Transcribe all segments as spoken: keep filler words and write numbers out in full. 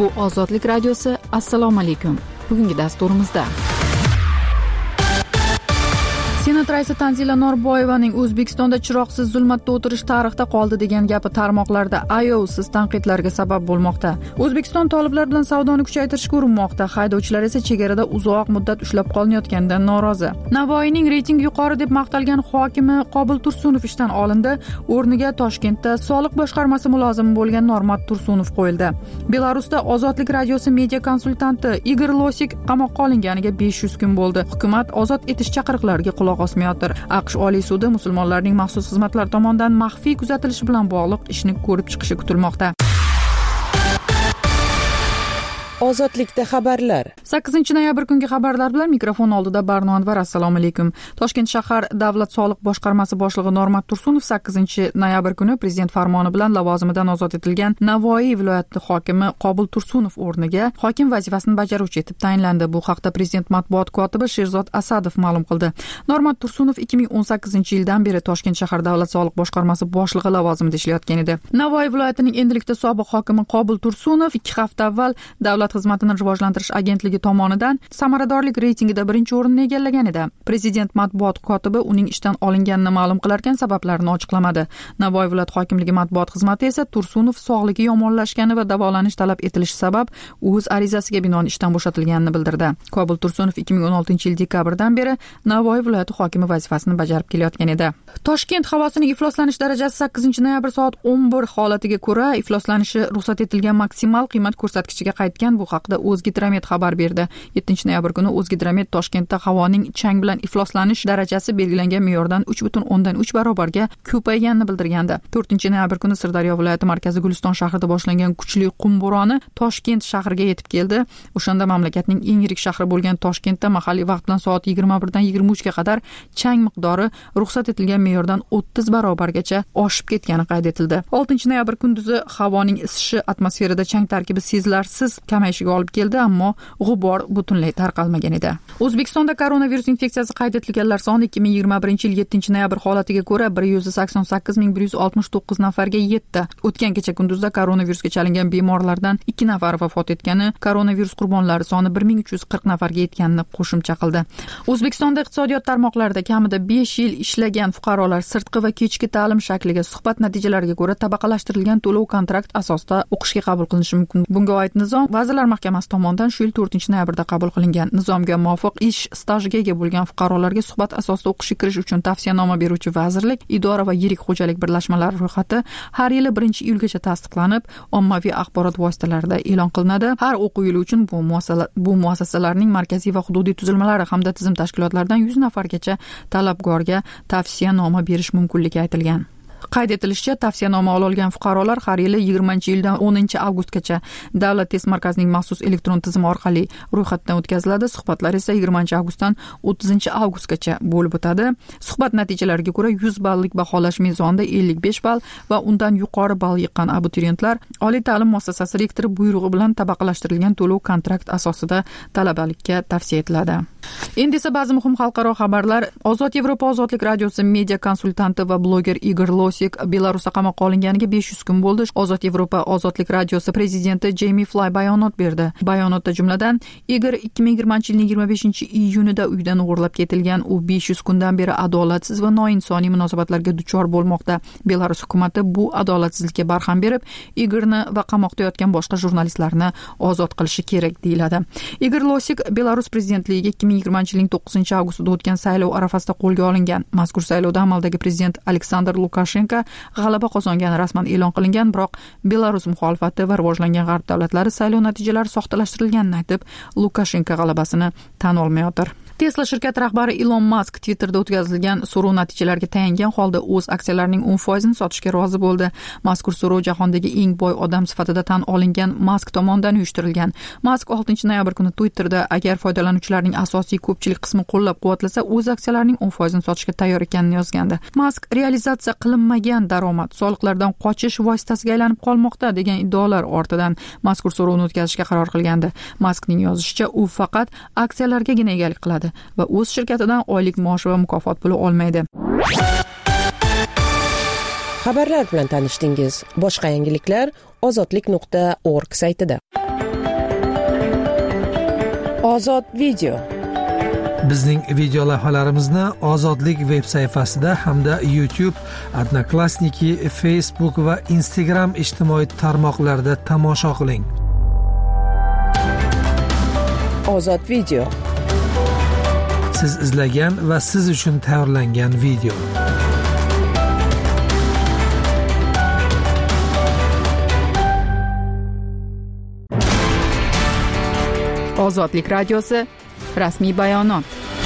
Bu Ozodlik radiosi. Assalomu alaykum. Bugungi dasturimizda Senat raisi Tanzila Norboyevaning O'zbekistonda chiroqsiz zulmatda o'tirish tarixda qoldi degan gapi tarmoqlarda ayovsiz tanqidlarga sabab bo'lmoqda. O'zbekiston toliblar bilan savdoni kuchaytirishga urinmoqda. Haydovchilar esa chegarada uzoq muddat ushlab qolinayotganidan norozi. Navoiyning reytingi yuqori deb maqtalgan hokimi Qobul Tursunov ishdan olindi. O'rniga Toshkentda soliq boshqarmasi mulozimi bo'lgan Normat Tursunov qo'yildi. Belarusda Ozodlik radiosi media konsultanti Igor Losik qamoqqa olinganiga besh yuz kun bo'ldi. Hukumat ozod etish chaqiriqlariga quloq osmayotir. AQSh Oliy sudi musulmonlarning maxsus xizmatlar tomonidan maxfiy kuzatilishi bilan bog'liq ishni ko'rib chiqishi kutilmoqda. Ozodlikda xabarlar. sakkizinchi noyabr kungi xabarlar bilan mikrofon oldida Barno Anvar. Assalomu alaykum. Toshkent shahar davlat soliq boshqarmasi boshlig'i Normat Tursunov sakkizinchi noyabr kuni prezident farmoni bilan lavozimidan ozod etilgan Navoiy viloyati hokimi Qobul Tursunov o'rniga hokim vazifasini bajaruvchi etib tayinlandi. Bu haqda prezident matbuot kotibi Sherzod Asadov ma'lum qildi. Normat Tursunov ikki ming o'n sakkizinchi yildan beri Toshkent shahar davlat soliq boshqarmasi boshlig'i lavozimida ishlayotgan edi. Navoiy viloyatining endilikda sobiq hokimi Qobul Tursunov ikki hafta avval davlat xizmatini rivojlantirish agentligi tomonidan samaradorlik reytingida birinchi o'rinni egallagan edi. Prezident matbuot kotibi uning ishdan olinganini ma'lum qilarkan, sabablarini ochiqlamadi. Navoiy viloyat hokimligi matbuot xizmati esa Tursunov sog'ligi yomonlashgani va davolanish talab etilishi sabab o'z arizasiga binoan ishdan bo'shatilganini bildirdi. Qobul Tursunov ikki ming o'n oltinchi yil dekabrdan beri Navoiy viloyati hokimi vazifasini bajarib kelayotgan edi. Toshkent havosining ifloslanish darajasi sakkizinchi noyabr soat o'n bir holatiga ko'ra ifloslanishi ruxsat etilgan maksimal qiymat ko'rsatkichiga qaytgan. Bu haqda O'zgidromet xabar berdi. yettinchi noyabr kuni O'zgidromet Toshkentda havoning chang bilan ifloslanish darajasi belgilangan me'yordan uch butun o'ndan uch barobarga ko'payganini bildirgandi. to'rtinchi noyabr kuni Sirdaryo viloyati markazi Guliston shahrida boshlangan kuchli qum bo'roni Toshkent shahriga yetib keldi. O'shanda mamlakatning eng yirik shahri bo'lgan Toshkentda mahalliy vaqt bilan soat yigirma birdan yigirma uchga qadar chang miqdori ruxsat etilgan me'yordan o'ttiz barobargacha oshib ketgani qayd etildi. oltinchi noyabr kunduzi havoning isishi atmosferada chang tarkibi sezilarsiz kamayishiga olib keldi, ammo g'ubor butunlay tarqalmagan edi. O'zbekistonda koronavirus infeksiyasi qayd etilganlar soni ikki ming yigirma birinchi yil yettinchi noyabr holatiga ko'ra bir yuz sakson sakkiz ming bir yuz oltmish to'qqiz nafarga yetdi. O'tgan kecha kunduzda koronavirusga chalingan bemorlardan ikki nafar vafot etgani, koronavirus qurbonlari soni bir ming uch yuz qirq nafarga yetganini qo'shimcha qildi. O'zbekistonda iqtisodiyot tarmoqlarida kamida besh yil ishlagan fuqarolar sirtqi va kechki ta'lim shakliga suhbat natijalariga ko'ra tabaqalashtirilgan to'lov kontrakt asosida o'qishga qabul qilinishi mumkin. Bunga oid nizom Vazirlar Mahkamasi tomonidan shu yil to'rtinchi noyabrda qabul qilingan. Nizomga muvofiq ish stajiga ega bo'lgan fuqarolarga suhbat asosida o'qishga kirish uchun tavsiyanoma beruvchi vazirlik, idora va yirik xo'jalik birlashmalari ro'yxati har yili birinchi iyulgacha tasdiqlanib, ommaviy axborot vositalarida e'lon qilinadi. Har o'quv yili uchun bu muassasalar bu muassasalarning markaziy va hududiy tuzilmalari hamda tizim tashkilotlaridan yuz nafargacha talabgorga tavsiyanoma berish mumkinligi aytilgan. Qayd etilishicha, tavsiyanoma olgan fuqarolar har yili yigirmanchi yildan o'ninchi avgustgacha Davlat test markazining maxsus elektron tizimi orqali ro'yxatdan o'tkaziladi. Suhbatlar esa yigirmanchi avgustdan o'ttizinchi avgustgacha bo'lib o'tadi. Suhbat natijalariga ko'ra yuz ballik baholash mezonida ellik besh ball va undan yuqori ball yiqqan abituriyentlar oliy ta'lim muassasasi rektori buyrug'i bilan tabaqalashtirilgan to'lov kontrakt asosida talabalikka tavsiya etiladi. Endi esa ba'zi muhim xalqaro xabarlar. Ozod Yevropa Ozodlik radiosi media konsultanti va bloger Igor Losik Belarusda qamoqqa olinganiga besh yuz kun bo'ldi. Ozod Yevropa Ozodlik radiosi prezidenti Jamie Fly bayonot berdi. Bayonotda jumladan Igor ikki ming yigirmanchi yilning yigirma beshinchi iyunida uydan o'g'irlab ketilgan. U besh yuz kundan beri adolatsiz va noinsoniy munosabatlarga duchor bo'lmoqda. Belarus hukumati bu adolatsizlikka barham berib, Igorni va qamoqda yotgan boshqa jurnalistlarni ozod qilishi kerak deyiladi. Igor Losik Belarus prezidentligiga ikki ming yigirmanchi yilning to'qqizinchi avgustida o'tgan saylov arafasida qo'lga olingan. Mazkur saylovda amaldagi prezident Aleksandr Lukashenko g'alaba qozongani rasman e'lon qilingan, biroq Belarus muxolifati va rivojlangan g'arb davlatlari saylov natijalari soxtalashtirilganini aytib, Lukashenko g'alabasini tan olmayotir. Tesla shirkati rahbari Elon Musk Twitterda o'tkazilgan so'rov natijalariga tayangan holda o'z aksiyalarining o'n foizini sotishga rozi bo'ldi. Mazkur so'rov jahondagi eng boy odam sifatida tan olingan Musk tomonidan uyushtirilgan. Musk oltinchi noyabr kuni Twitterda agar foydalanuvchilarning asosiy ko'pchilik qismi qo'llab-quvvatlasa, o'z aksiyalarining o'n foizini sotishga tayyor ekanini yozgandi. Musk realizatsiya qilinmagan daromad soliqlardan qochish vositasiga aylanib qolmoqda degan iddaolar ortidan mazkur so'rovni o'tkazishga qaror qilgandi. Muskning yozishicha, u faqat aksiyalargagina egalik qiladi va o'z shirkatidan oylik maosh va mukofot puli olmaydi. Xabarlar bilan tanishdingiz. Boshqa yangiliklar ozodlik nuqta org saytida. Ozod video. Bizning video lavhalarimizni Ozodlik veb sayfasida hamda YouTube, Odnoklassniki, Facebook va Instagram ijtimoiy tarmoqlarida tomosha qiling. Ozod video. Siz izlagan va siz uchun tayyorlangan video. Ozodlik radiosi rasmiy bayonot.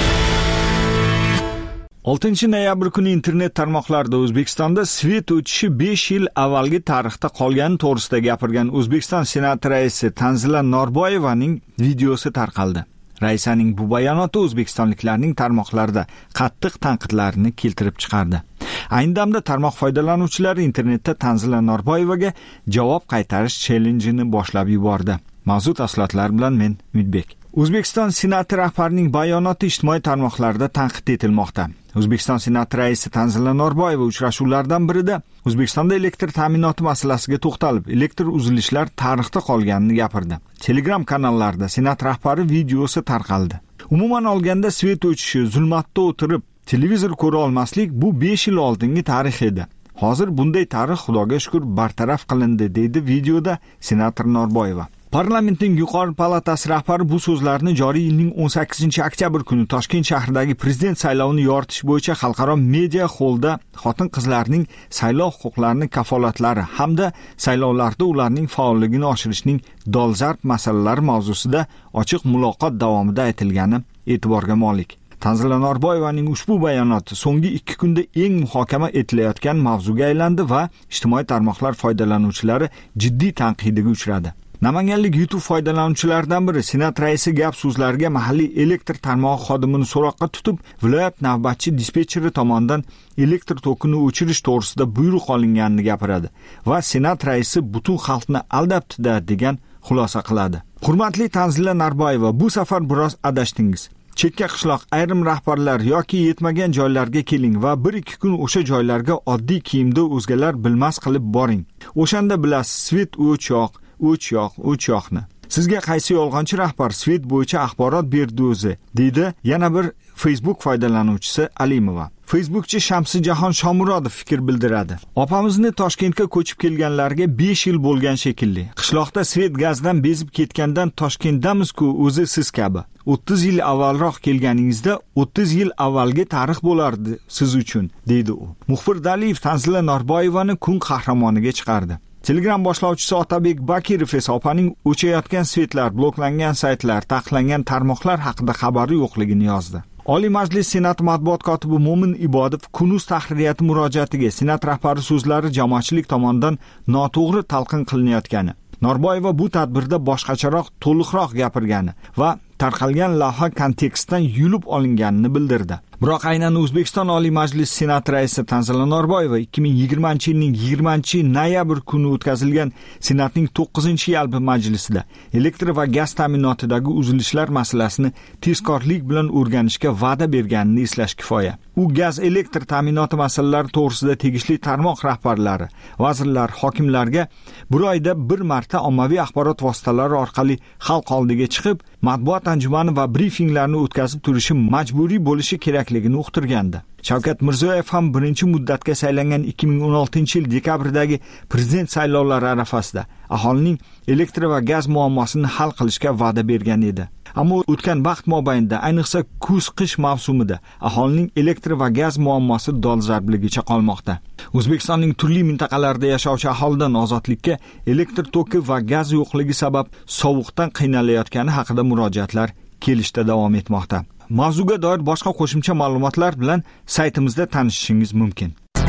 oltinchi noyabr kuni internet tarmoqlarida O'zbekistonda svet o'tishi besh yil avvalgi tarixda qolgani to'g'risida gapirgan O'zbekiston Senati raisi Tanzila Norboyevaning videosi tarqaldi. Raisaning bu bayonoti o'zbekistonliklarning tarmoqlarda qattiq tanqidlarini keltirib chiqardi. Ayni damda tarmoq foydalanuvchilari internetda Tanzila Norboyevaga javob qaytarish challenge'ini boshlab yubordi. Mavzu tafsilotlar bilan men Umidbek. O'zbekiston Senati rahbarining bayonoti ijtimoiy tarmoqlarda tanqid etilmoqda. O'zbekiston Senati raisi Tanzila Norboyeva uchrashuvlardan birida O'zbekistonda elektr ta'minoti masalasiga to'xtalib, elektr uzilishlar tarixda qolganini gapirdi. Telegram kanallarida Senat rahbari videosi tarqaldi. Umuman olganda svet o'tishi, zulmatda o'tirib televizor ko'ra olmaslik bu besh yil oldingi tarix edi. Hozir bunday tarix Xudoga shukr bartaraf qilindi, deydi videoda senator Norboyeva. Parlamentning yuqori palatasi rahbari bu so'zlarni joriy yilning o'n sakkizinchi oktyabr kuni Toshkent shahridagi prezident saylovini yoritish bo'yicha xalqaro media xollda xotin-qizlarning saylov huquqlarini kafolatlari hamda saylovlarda ularning faolligini oshirishning dolzarb masalalari mavzusida ochiq muloqot davomida aytilgani e'tiborga molik. Tanzila Norboyevaning ushbu bayonoti so'nggi ikki kunda eng muhokama etilayotgan mavzuga aylandi va ijtimoiy tarmoqlar foydalanuvchilari jiddiy tanqidiga uchradi. Namanganlik YouTube foydalanuvchilaridan biri Senat raisi gap so'zlariga mahalliy elektr tarmog'i xodimini so'roqqa tutib, viloyat navbatchi dispetcheri tomonidan elektr tokini o'chirish to'g'risida buyruq olinganini gapiradi va Senat raisi butun xalqni aldabdi-da degan xulosa qiladi. Hurmatli Tanzila Norboyeva, bu safar biroz adashdingiz. Chekka qishloq ayrim rahbarlar yoki yetmagan joylarga keling va bir ikki kun o'sha joylarga oddiy kiyimda o'zgalar bilmas qilib boring. O'shanda bilasiz, svet o'ch yoq, o'ch yoq, o'ch yoqni. Sizga qaysi yolg'onchi rahbar svet bo'yicha axborot berdi o'zi, deydi yana bir Facebook foydalanuvchisi Alimova. Facebookchi Shamsijahon Shomurodov fikr bildiradi. Opamizni Toshkentga ko'chib kelganlarga besh yil bo'lgan shekilli. Qishloqda svet gazdan bezib ketgandan Toshkentdamiz-ku o'zi siz kabi. o'ttiz yil avvalroq kelganingizda o'ttiz yil avvalgi tarix bo'lardi siz uchun, deydi u. Muxbir Daliyev Tanzila Norboyevani kun qahramoniga chiqardi. Telegram boshlovchisi Otabek Bakirov esa opaning o'chayotgan svetlar, bloklangan saytlar, taqiqlangan tarmoqlar haqida xabari yo'qligini yozdi. Oliy Majlis Senat matbuot kotibi Mo'min Ibodov Kunuz tahririyati murojaatiga Senat rahbari so'zlari jamoatchilik tomonidan noto'g'ri talqin qilinayotgani, Norboyeva bu tadbirda boshqacharoq, to'liqroq gapirgani va tarqalgan lavha kontekstdan yulib olinganini bildirdi. Biroq aynan O'zbekiston Oliy Majlis Senat raisi Tanzila Norboyeva ikki ming yigirmanchi yilning yigirmanchi noyabr kuni o'tkazilgan Senatning to'qqizinchi yalpi majlisida elektr va gaz ta'minotidagi uzilishlar masalasini tezkorlik bilan o'rganishga va'da berganini eslash kifoya. U gaz elektr ta'minoti masalalari to'g'risida tegishli tarmoq rahbarlari, vazirlar, hokimlarga bir oyda bir marta ommaviy axborot vositalari orqali xalq oldiga chiqib, matbuot anjumani va brifinglarni o'tkazib turishi majburiy bo'lishi kerakligini uqtirgandi. Shavkat Mirziyoyev ham birinchi muddatga saylangan ikki ming o'n oltinchi yil dekabrdagi prezident saylovlari arafasida aholining elektr va gaz muammosini hal qilishga va'da bergan edi. Ammo o'tgan vaqt mobaynida, ayniqsa kuz-qish mavsumida aholining elektr va gaz muammosi dolzarbligicha qolmoqda. O'zbekistonning turli mintaqalarida yashovchi aholidan ozodlikka elektr toki va gaz yo'qligi sabab sovuqdan qiynalayotgani haqida murojaatlar kelishda davom etmoqda. Mavzuga doir boshqa qo'shimcha ma'lumotlar bilan saytimizda tanishishingiz mumkin.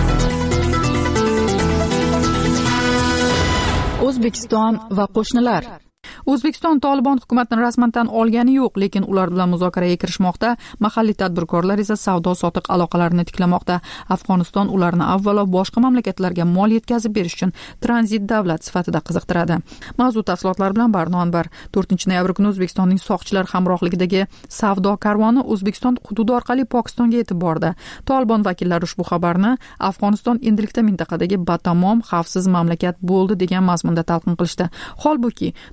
O'zbekiston va qo'shnilar. O'zbekiston Tolibon hukumatini rasman tan olgani yo'q, lekin ular bilan muzokaraga kirishmoqda. Mahalliy tadbirkorlar esa savdo-sotiq aloqalarini tiklamoqda. Afg'oniston ularni avvalo boshqa mamlakatlarga mol yetkazib berish uchun tranzit davlat sifatida qiziqtiradi. Mavzu tafsilotlari bilan Barno Anvar. to'rtinchi noyabr kuni O'zbekistonning soqchilar hamrohligidagi savdo karvoni O'zbekiston hududi orqali Pokistonga yetib bordi. Tolibon vakillari ushbu xabarni Afg'oniston endilikda mintaqadagi batamom xavfsiz mamlakat bo'ldi degan mazmunda talqin qilishdi. Holbuki Toliblar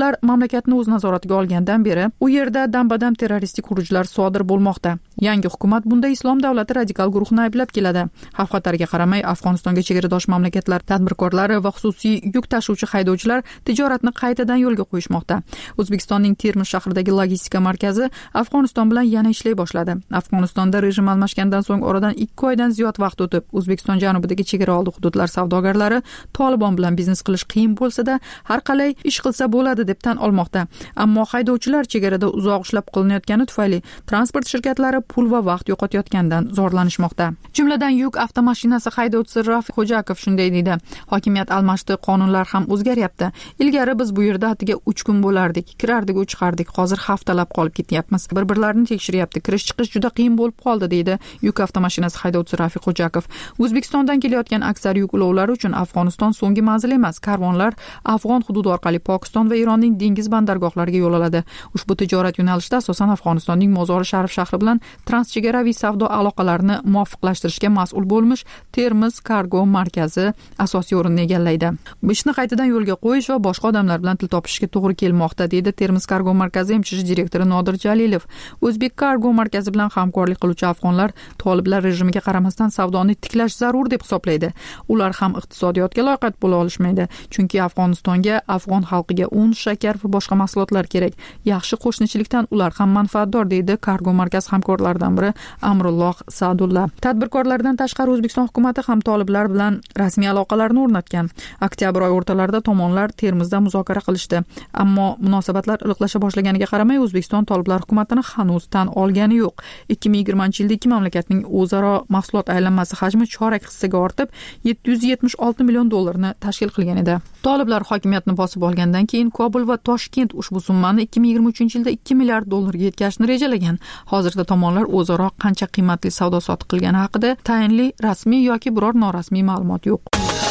Toliblar mamlakatni o'z nazoratiga olgandan beri u yerda dam-badam terroristik hujumlar sodir bo'lmoqda. Yangi hukumat bunda Islom davlati radikal guruhini ayblab keladi. Xavf-xatarga qaramay Afg'onistonga chegaradosh mamlakatlar tadbirkorlari va xususiy yuk tashuvchi haydovchilar tijoratni qaytadan yo'lga qo'yishmoqda. O'zbekistonning Termiz shahridagi logistika markazi Afg'oniston bilan yana ishlay boshladi. Afg'onistonda rejim almashgandan so'ng oradan ikki oydan ziyod vaqt o'tib, O'zbekiston janubidagi chegara oldi hududlar savdogarlari Tolibon bilan biznes qilish qiyin bo'lsa-da, har qalay ish qilsa bo'ladi deb tan olmoqda. Ammo haydovchilar chegarada uzoq ishlab qilinayotgani tufayli transport shirkatlari pul va vaqt yo'qotayotgandan zorlanishmoqda. Jumladan yuk avtomashinasi haydovchisi Rafiq Xo'jakov shunday deydi: "Hokimiyat almashdi, qonunlar ham o'zgaryapti. Ilgari biz bu yerda attiga uch kun bo'lardik, kirardik va chiqardik. Hozir haftalab qolib ketyapmiz. Bir-birlarini tekshiryapti. Kirish-chiqish juda qiyin bo'lib qoldi", deydi yuk avtomashinasi haydovchisi Rafiq Xo'jakov. O'zbekistondan kelayotgan aksar yuk ulovlari uchun Afg'oniston so'nggi manzil emas. Karvonlar Afg'on hududi orqali Pokiston va Eronning dengiz bandargohlariga yo'l oladi. Ushbu tijorat yo'nalishida asosan Afg'onistonning Mozori Sharif shahri bilan transchegaraviy savdo aloqalarini muvofiqlashtirishga mas'ul bo'lmish Termiz kargo markazi asosiy o'rinni egallaydi. Bu ishni qaytadan yo'lga qo'yish va boshqa odamlar bilan til topishga to'g'ri kelmoqda, deydi Termiz kargo markazi M C H direktori Nodir Jalilov. O'zbek kargo markazi bilan hamkorlik qiluvchi afg'onlar Toliblar rejimiga qaramasdan savdoni tiklash zarur deb hisoblaydi. Ular ham iqtisodiyotga loqayd bo'la olishmaydi, chunki Afg'onistonga afg'on xalqiga un, shakar va boshqa mahsulotlar kerak. Yaxshi qo'shnichilikdan ular ham manfaatdor, deydi kargo markaz hamkorlaridan biri Amrulloh Sa'dulla. Tadbirkorlardan tashqari O'zbekiston hukumatı ham Toliblar bilan rasmiy aloqalarni o'rnatgan. Oktyabr oyi o'rtalarida tomonlar Termizda muzokara qilishdi. Ammo munosabatlar iliqlasha boshlaganiga qaramay O'zbekiston Toliblar hukumatini hanuz tan olgani yo'q. ikki ming yigirmanchi yilda ikki mamlakatning o'zaro mahsulot aylanmasi hajmi chorak hissaga ortib, yetti yuz yetmish olti million dollarni tashkil qilgan edi. Toliblar hokimiyatni bosib olgandan keyin Kobul va Toshkent ushbu summani ikki ming yigirma uchinchi yilda ikki milliard dollarga yetkazishni rejalagan. Hozirda tomonlar o'zaro qancha qiymatli savdo-sotiq qilgani haqida tayinli rasmiy yoki biror norasmiy ma'lumot yo'q.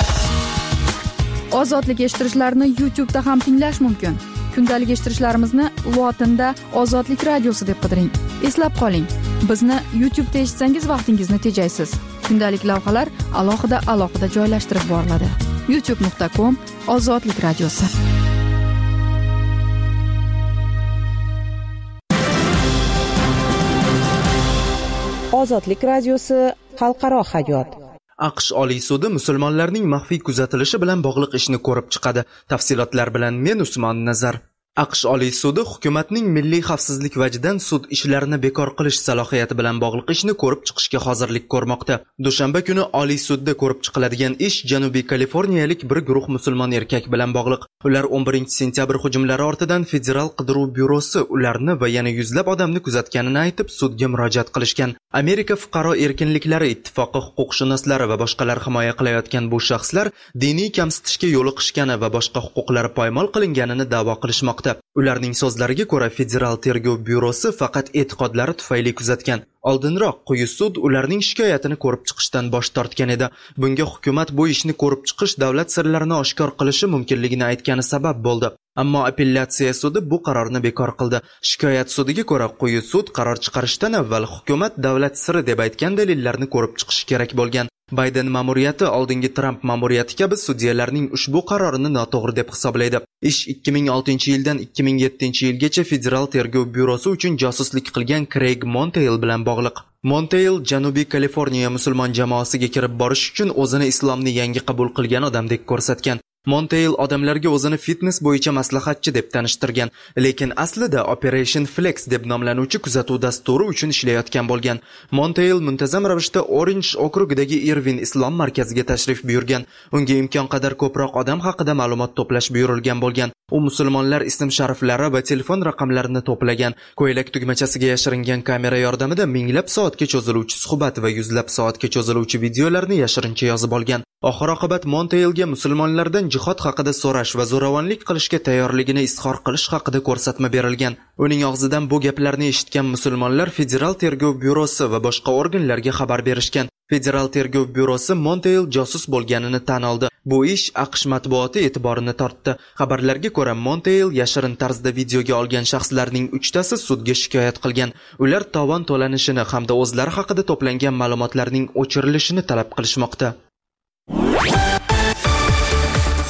Ozodlik eshittirishlarni YouTube da ham tinglash mumkin. Kundalik eshittirishlarimizni lotinda Ozodlik radiosi deb qidiring. Eslab qoling, bizni YouTube da eshitsangiz vaqtingizni tejaysiz. Kundalik lavhalar alohida-alohida joylashtirib boriladi. youtube nuqta com Ozodlik radiosi. Ozodlik radiosi xalqaro hayot. AQSh Oliy sudi musulmonlarning maxfiy kuzatilishi bilan bog'liq ishni ko'rib chiqadi. Tafsilotlar bilan men Usmon Nazar. AQSh Oliy sudi hukumatning milliy xavfsizlik vajidan sud ishlarini bekor qilish salohiyati bilan bog'liq ishni ko'rib chiqishga hozirlik ko'rmoqda. Dushanba kuni Oliy sudda ko'rib chiqiladigan ish Janubiy Kaliforniyalik bir guruh musulmon erkak bilan bog'liq. Ular o'n birinchi sentyabr hujumlari ortidan Federal qidiruv byurosi ularni va yana yuzlab odamni kuzatganini aytib sudga murojaat qilishgan. Amerika fuqaro erkinliklari ittifoqi huquqshunoslari va boshqalar himoya qilayotgan bu shaxslar diniy kamsitishga yo'liqishgani va boshqa huquqlari poymol qilinganini da'vo qilishmoqda. Ularning so'zlariga ko'ra Federal tergov byurosi faqat e'tiqodlari tufayli kuzatgan. Oldinroq quyi sud ularning shikoyatini ko'rib chiqishdan bosh tortgan edi. Bunga hukumat bu ishni ko'rib chiqish davlat sirlarini oshkor qilishi mumkinligini aytgani sabab bo'ldi. Ammo apellyatsiya sudi bu qarorni bekor qildi. Shikoyat sudiga ko'ra quyi sud qaror chiqarishdan avval hukumat davlat siri deb aytgan dalillarni ko'rib chiqishi kerak bo'lgan. Bayden ma'muriyati oldingi Trump ma'muriyati kabi sudyalarning ushbu qarorini noto'g'ri deb hisoblaydi. Ish ikki ming oltinchi yildan ikki ming yettinchi yilgacha Federal tergov byurosi uchun josuslik qilgan Craig Monteil bilan bog'liq. Monteil Janubiy Kaliforniya musulmon jamoasiga kirib borish uchun o'zini islomni yangi qabul qilgan odamdek ko'rsatgan. Monteil odamlarga o'zini fitness bo'yicha maslahatchi deb tanishtirgan, lekin aslida Operation Flex deb nomlanuvchi kuzatuv dasturi uchun ishlayotgan bo'lgan. Monteil muntazam ravishda Orange okrugidagi Irvin islom markaziga tashrif buyurgan. Unga imkon qadar ko'proq odam haqida ma'lumot to'plash buyurilgan bo'lgan. U musulmonlar ism-shariflari va telefon raqamlarini to'plagan. Ko'ylak tugmachasiga yashiringan kamera yordamida minglab soatga cho'ziluvchi suhbat va yuzlab soatga cho'ziluvchi videolarni yashirincha yozib olgan. Oxir-oqibat Monteilga musulmonlardan jihod haqida so'rash va zo'ravonlik qilishga tayyorligini izhor qilish haqida ko'rsatma berilgan. Uning og'zidan bu gaplarni eshitgan musulmonlar Federal tergov byurosi va boshqa organlarga xabar berishgan. Federal tergov byurosi Monteil josus bo'lganini tan oldi. Bu ish AQSh matbuoti e'tiborini tortdi. Xabarlarga ko'ra Monteil yashirin tarzda videoga olgan shaxslarning uchtasi sudga shikoyat qilgan. Ular tovon to'lanishini hamda o'zlari haqida to'plangan ma'lumotlarning o'chirilishini talab qilishmoqda.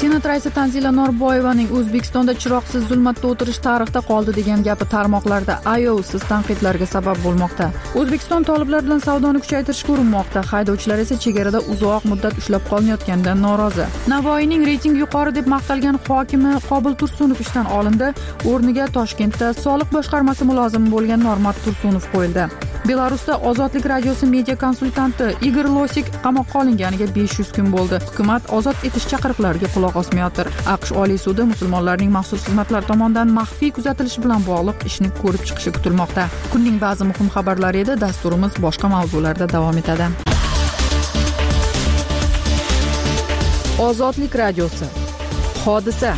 Senat raisi Tanzila Norboyevaning O'zbekistonda chiroqsiz zulmatda o'tirish tarixda qoldi degan gapi tarmoqlarda ayovsiz tanqidlarga sabab bo'lmoqda. O'zbekiston toliblar bilan savdoni kuchaytirishga urinmoqda. Haydovchilar esa chegarada uzoq muddat ushlab qolinayotganidan norozi. Navoiyning reyting yuqori deb maqtalgan hokimi Qobil Tursunov ishdan olindi. O'rniga Toshkentda soliq boshqarmasi mulozimi bo'lgan Normat Tursunov qo'yildi. Belarusda Ozodlik radiosi media konsultanti Igor Losik qamoqqa olinganiga besh yuz kun bo'ldi. Hukumat ozod etish chaqiriqlariga quloq osmayotir. AQSh Oliy sudi musulmonlarning maxsus xizmatlar tomonidan maxfiy kuzatilishi bilan bog'liq ishni ko'rib chiqishi kutilmoqda. Kunning ba'zi muhim xabarlari edi. Dasturimiz boshqa mavzularda davom etadi. Ozodlik radiosi. Hodisa.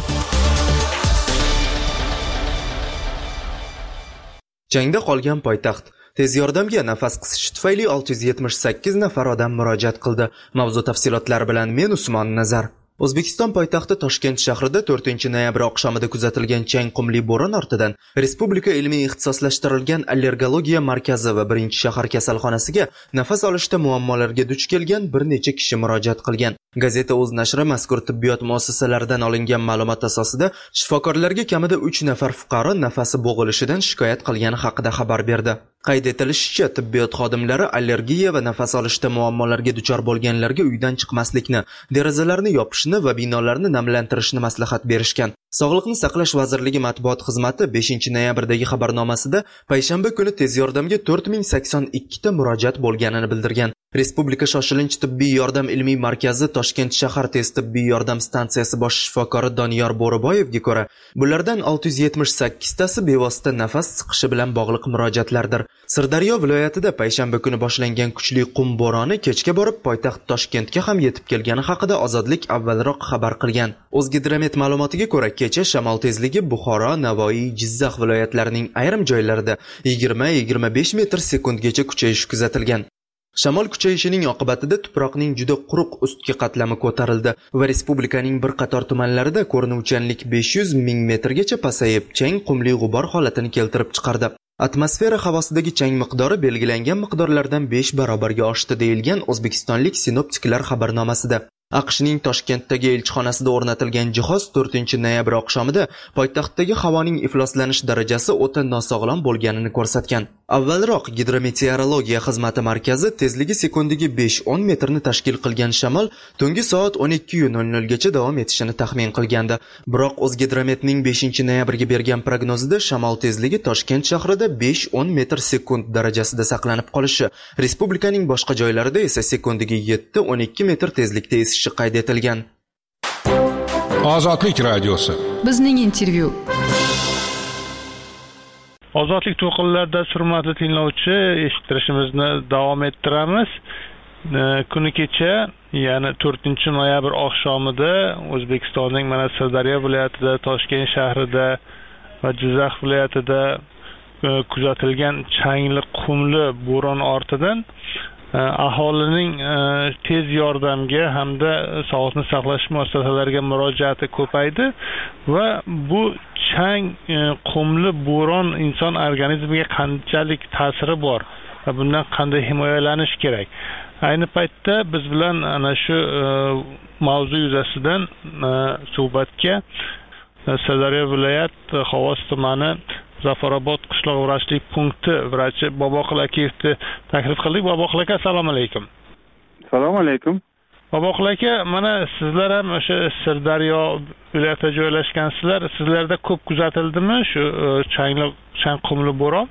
Jangda qolgan poytaxt. Tez yordamga nafas qisishi tufayli olti yuz yetmish sakkiz nafar odam murojaat qildi. Mavzu tafsilotlari bilan men Usmon Nazar. O'zbekiston poytaxti Toshkent shahrida to'rtinchi noyabr oqshomida kuzatilgan chang qumli bo'ron ortidan Respublika ilmiy ixtisoslashtirilgan allergologiya markazi va birinchi shahar kasalxonasiga nafas olishda muammolarga duch kelgan bir necha kishi murojaat qilgan. Gazeta o'z nashri mazkur tibbiyot muassasalaridan olingan ma'lumot asosida shifokorlarga kamida uch nafar fuqaro nafasi bo'g'ilishidan shikoyat qilgani haqida xabar berdi. Qayd etilishicha, tibbiyot xodimlari allergiya va nafas olishda muammolarga duchor bo'lganlarga uydan chiqmaslikni, derazalarni yopishni va binolarni namlantirishni maslahat berishgan. Sog'liqni saqlash vazirligi matbuot xizmati beshinchi noyabrdagi xabarnomasida payshanba kuni tez yordamga to'rt ming sakson ikki ta murojaat bo'lganini bildirgan. Respublika shoshilinch tibbiy yordam ilmiy markazi Toshkent shahar tez tibbiy yordam stansiyasi bosh shifokori Doniyor Bo'riboyevga ko'ra, bulardan olti yuz yetmish sakkiz tasi bevosita nafas siqishi bilan bog'liq murojaatlardir. Sirdaryo viloyatida payshanba kuni boshlangan kuchli qum bo'roni kechga borib poytaxt Toshkentga ham yetib kelgani haqida Ozodlik avvalroq xabar qilgan. O'zgidromet ma'lumotiga ko'ra, kecha shamol tezligi Buxoro, Navoiy, Jizzax viloyatlarining ayrim joylarida yigirma yigirma besh metr sekundgacha kuchayishi kuzatilgan. Shamol kuchayishining oqibatida tuproqning juda quruq ustki qatlami ko'tarildi va respublikaning bir qator tumanlarida ko'rinuvchanlik besh yuz ming metrgacha pasayib, chang qumli g'ubor holatini keltirib chiqardi. Atmosfera havosidagi chang miqdori belgilangan miqdorlardan besh barobarga oshdi deyilgan o'zbekistonlik sinoptiklar xabarnomasida. AQShning Toshkentdagi elchixonasida o'rnatilgan jihoz to'rtinchi noyabr oqshomida poytaxtdagi havoning ifloslanish darajasi o'ta nosog'lom bo'lganini ko'rsatgan. Avvalroq gidrometeorologiya xizmati markazi tezligi sekundiga besh o'n metrni tashkil qilgan shamol tungi soat o'n ikki nol nol gacha davom etishini taxmin qilgandi. Biroq O'zgidrometning beshinchi noyabrga bergan prognozida shamol tezligi Toshkent shahrida besh o'n metr sekund darajasida saqlanib qolishi, respublikaning boshqa joylarida esa sekundiga yetti o'n ikki metr tezlikda esishi qayd etilgan. Ozodlik radiosi. Bizning intervyu. Ozodlik to'qinlarida hurmatli tinglovchi, eshittirishimizni davom ettiramiz. Kuni kecha, ya'ni to'rtinchi noyabr oqshomida O'zbekistonning mana Sirdaryo viloyatida, Toshkent shahrida va Jizzax viloyatida kuzatilgan changli qumli bo'ron ortidan aholining tez yordamga hamda sog'liqni saqlash muassasalariga murojaati ko'paydi va bu chang qumli bo'ron inson organizmiga qanchalik ta'siri bor va bundan qanday himoyalanish kerak. Ayni paytda biz bilan ana shu mavzu yuzasidan suhbatga Sirdaryo viloyat Xovos tumani Zafarobod qishloq vrachlik punkti vrachi Boboqul akayevni taklif qildik. Boboqul aka, assalomu alaykum. Assalomu alaykum. Boboqul aka, mana sizlar ham o'sha Sirdaryo viloyatida joylashgansizlar. Sizlarda ko'p kuzatildimi shu changli chang qumli bo'ron?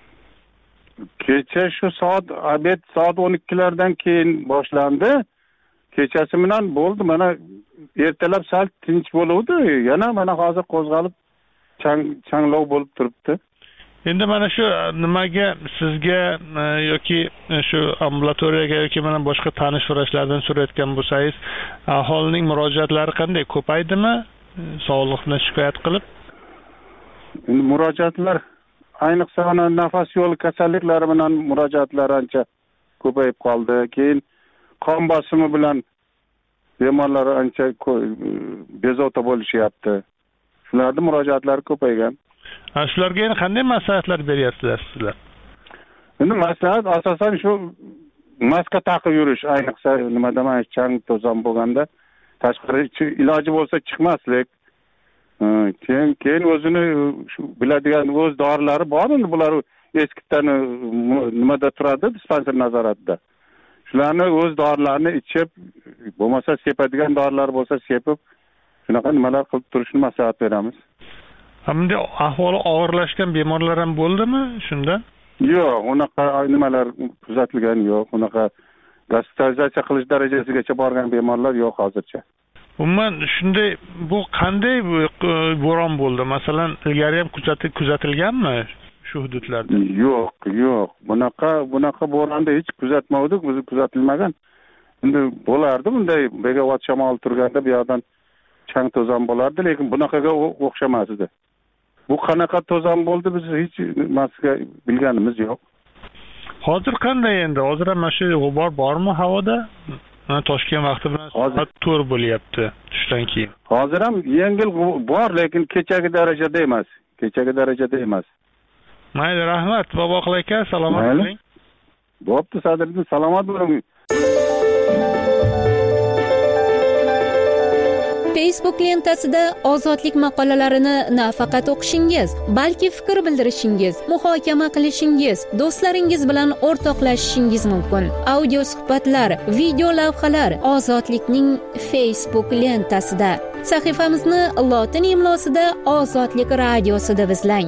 Kecha shu soat obed soat o'n ikki lardan keyin boshlandi. Kechasi bilan bo'ldi. Mana ertalab sal tinch bo'luvdi. Yana mana hozir qo'zg'alib chang changlov bo'lib turibdi. Endi mana shu nimaga sizga yoki shu ambulatoriyaga yoki mana boshqa tanish vrachlardan so'rayotgan bo'lsangiz, aholining murojaatlari qanday, ko'paydimi? Sog'liqni shikoyat qilib? Endi murojaatlar ayniqsa nafas yo'li kasalliklari bilan murojaatlar ancha ko'payib qoldi. Keyin qon bosimi bilan bemorlar ancha bezovta bo'lishyapti. Shularning murojaatlari ko'paygan. Shularga endi qanday maslahatlar beryapsizlar sizlar? Endi maslahat asosan shu maska taqib yurish, ayniqsa nima demak, chang to'zon bo'lganda tashqari iloji bo'lsa chiqmaslik. keyin keyin o'zini shu biladigan o'z dorilari bor endi bular eskidan nimada turadi dispanser nazoratida. Shularni o'z dorilarini ichib, bo'lmasa sepadigan dorilar bo'lsa sepib, shunaqa nimalar qilib turishni maslahat beramiz. Hamda ahvoli og'irlashgan bemorlar ham bo'ldimi shunda? Yo'q, unaqa nimalar kuzatilgan yo'q. Unaqa gospitalizatsiya qilish darajasigacha borgan bemorlar yo'q hozircha. Umuman shunday bu qanday bo'ron bo'ldi? Masalan, ilgari ham kuzatilganmi shu hududlarda? Yo'q, yo'q. Bunaqa bunaqa bo'ronda hech kuzatmadik, biz kuzatilmagan. Endi bo'lardi bunday megavat shamol turganda bu yoqdan chang to'zon bo'lardi, lekin bunaqaga o'xshamas edi. Bu qanaqa to'zon bo'ldi biz hech nimasiga bilganimiz yo'q. Hozir qanday endi? Hozir ham mana shu g'ubor bormi havoda? Toshkent vaqti bilan soat to'rt bo'lyapti tushdan keyin. Hozir ham yengil bor, lekin kechagi darajada emas. Kechagi darajada emas. Mayli, rahmat Boboqul aka, salomat bo'ling. Bo'pti, Sadriddin, salomat bo'ling. Facebook lentasida ozodlik maqolalarini nafaqat o'qishingiz, balki fikr bildirishingiz, muhokama qilishingiz, do'stlaringiz bilan o'rtoqlashishingiz mumkin. Audio suhbatlar, video lavhalar Ozodlikning Facebook lentasida. Sahifamizni lotin imlosida Ozodlik radiosi deb izlang.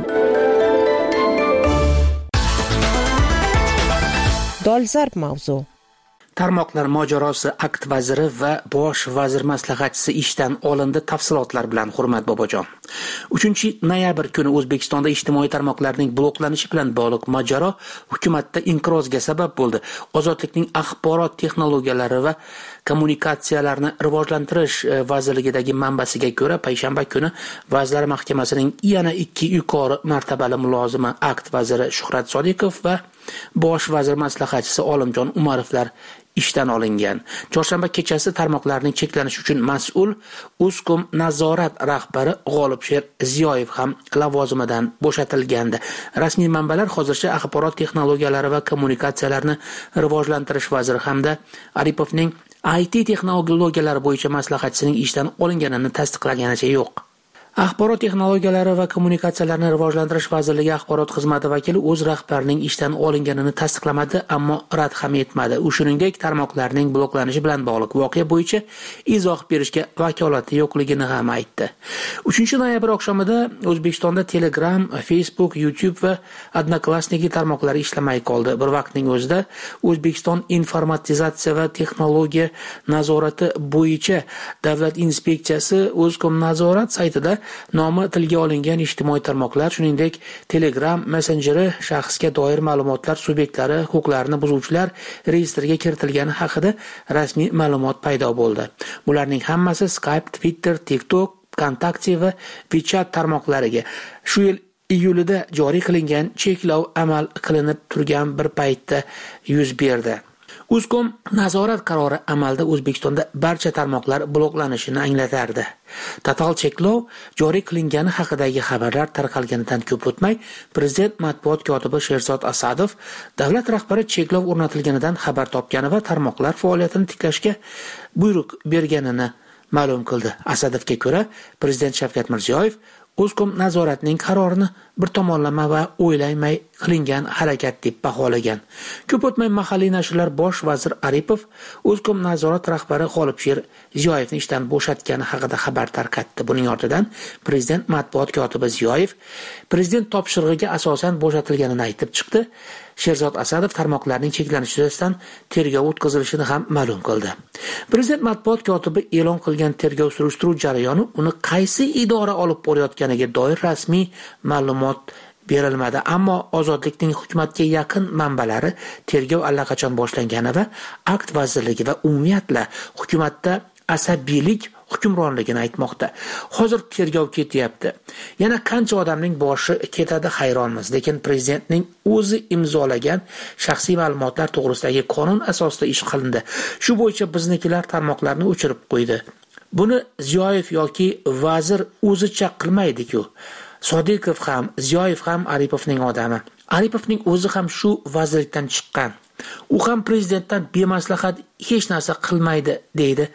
Dolzarb mavzu. Tarmoqlar mojarosi akt vaziri va bosh vazir maslahatchisi ishdan olindi. Tafsilotlar bilan Hurmat Bobojon. uchinchi noyabr kuni O'zbekistonda ijtimoiy tarmoqlarning bloklanishi bilan bog'liq mojaro hukumatda inqirozga sabab bo'ldi. Ozodlikning axborot texnologiyalari va kommunikatsiyalarni rivojlantirish vazirligidagi manbasiga ko'ra, payshanba kuni Vazirlar Mahkamasining yana ikki yuqori martabali mulozimi akt vaziri Shuhrat Sodiqov va bosh vazir maslahatchisi Olimjon Umarovlar ishdan olingan. Chorshanba kechasi tarmoqlarning cheklanishi uchun mas'ul Uzcom nazorat rahbari G'olibsher Ziyoyev ham lavozimidan bo'shatilgandi. Rasmiy manbalar hozircha axborot texnologiyalari va kommunikatsiyalarni rivojlantirish vaziri hamda Aripovning I T texnologiyalari bo'yicha maslahatchisining ishdan olinganini tasdiqlaganicha yo'q. Axborot texnologiyalari va kommunikatsiyalarni rivojlantirish vazirligi axborot xizmati vakili o'z rahbarining ishdan olinganini tasdiqlamadi, ammo rad ham etmadi. U shuningdek tarmoqlarning bloklanishi bilan bog'liq voqea bo'yicha izoh berishga vakolati yo'qligini ham aytdi. uchinchi noyabr oqshomida O'zbekistonda Telegram, Facebook, YouTube va Odnoklassniki tarmoqlari ishlamay qoldi. Bir vaqtning o'zida O'zbekiston informatizatsiya va texnologiya nazorati bo'yicha davlat inspeksiyasi Uzcom nazorat saytida nomi tilga olingan ijtimoiy tarmoqlar, shuningdek Telegram messenjeri shaxsga doir ma'lumotlar subyektlari huquqlarini buzuvchilar reyestriga kiritilgani haqida rasmiy ma'lumot paydo bo'ldi. Bularning hammasi Skype, Twitter, TikTok, Kontakte va WeChat tarmoqlariga shu yil iyulida joriy qilingan cheklov amal qilinib turgan bir paytda yuz berdi. Uzcom nazorat qarori amalda O'zbekistonda barcha tarmoqlar bloklanishini anglatardi. Total cheklov joriy qilingani haqidagi xabarlar tarqalganidan ko'p o'tmay, Prezident matbuot kotibi Sherzod Asadov davlat rahbari cheklov o'rnatilganidan xabar topgani va tarmoqlar faoliyatini tiklashga buyruq berganini ma'lum qildi. Asadovga ko'ra, Prezident Shavkat Mirziyoyev Uzcom nazoratining qarorini bir tomonlama va o'ylamay qilingan harakat deb baholagan. Ko'p o'tmay mahalliy nashrlar bosh vazir Aripov Uzcom nazorat rahbari G'olibsher Ziyoyevni ishdan bo'shatgani haqida xabar tarqatdi. Buning ortidan Prezident matbuot kotibi Ziyoyev prezident topshirig'iga asosan bo'shatilganini aytib chiqdi. Sherzod Asadov tarmoqlarning cheklanishi yuzasidan tergov o'tkazilishini ham ma'lum qildi. Prezident matbuot kotibi e'lon qilgan tergov surishtiruv jarayoni uni qaysi idora olib borayotganiga doir rasmiy ma'lumot berilmadi, ammo Ozodlikning hukumatga yaqin manbalari tergov allaqachon boshlangani va akt vazirligi va umumiyatla hukumatda asabiylik hukmronligini aytmoqda. Hozir tergov ketyapti. Yana qancha odamning boshi ketadi hayronmiz, lekin prezidentning o'zi imzolagan shaxsiy ma'lumotlar to'g'risidagi qonun asosida ish qilindi. Shu bo'yicha biznikilar tarmoqlarni o'chirib qo'ydi. Buni Ziyoyev yoki vazir o'zicha qilmaydi-ku. Sodiqov ham, Ziyoyev ham Aripovning odami. Aripovning o'zi ham shu vazirlikdan chiqqan. U ham prezidentdan bemaslahat hech narsa qilmaydi deydi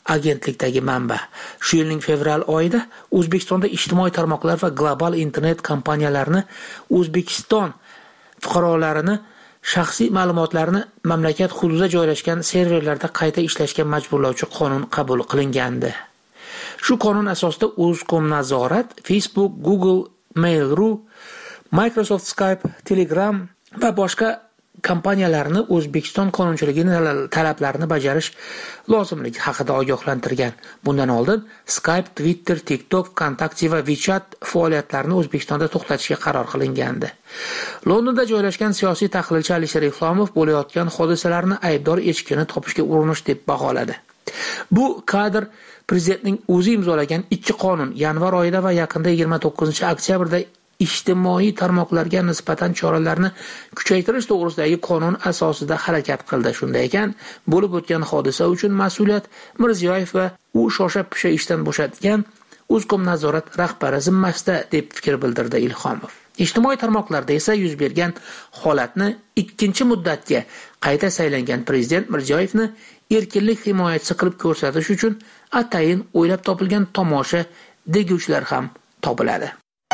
agentlikdagi manba. Shu yilning fevral oyida O'zbekistonda ijtimoiy tarmoqlar va global internet kompaniyalarini O'zbekiston fuqarolarini shaxsiy ma'lumotlarni mamlakat hududida joylashgan serverlarda qayta ishlashga majburlovchi qonun qabul qilingandi. Shu qonun asosida O'zkomnazorat, Facebook, Google, Mail.ru, Microsoft Skype, Telegram va boshqa kompaniyalarni O'zbekiston qonunchiligining talablarini bajarish lozimligi haqida ogohlantirgan. Bundan oldin Skype, Twitter, TikTok, Kontakte va WeChat faoliyatlarini O'zbekistonda to'xtatishga qaror qilingandi. Londonda joylashgan siyosiy tahlilchi Alisher Islomov bo'layotgan hodisalarni aybdor echkini topishga urinish deb baholadi. Bu kadr prezidentning o'zi imzolagan ikki qonun yanvar oyida va yaqinda yigirma to'qqizinchi oktyabrda ijtimoiy tarmoqlarga nisbatan choralarni kuchaytirish to'g'risidagi qonun asosida harakat qildi. Shunday ekan, bo'lib o'tgan hodisa uchun mas'uliyat Mirziyoyev va u shosha-pisha ishdan bo'shatgan O'zkomnazorat rahbari zimmasida deb fikr bildirdi Ilhomov. Ijtimoiy tarmoqlarda esa yuz bergan holatni ikkinchi muddatga qayta saylangan prezident Mirziyoyevni erkinlik himoyachisi qilib ko'rsatish uchun atayin o'ylab topilgan tomosha deguvchilar ham topiladi.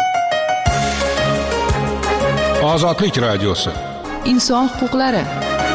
Ozodlik radiosi. Inson huquqlari.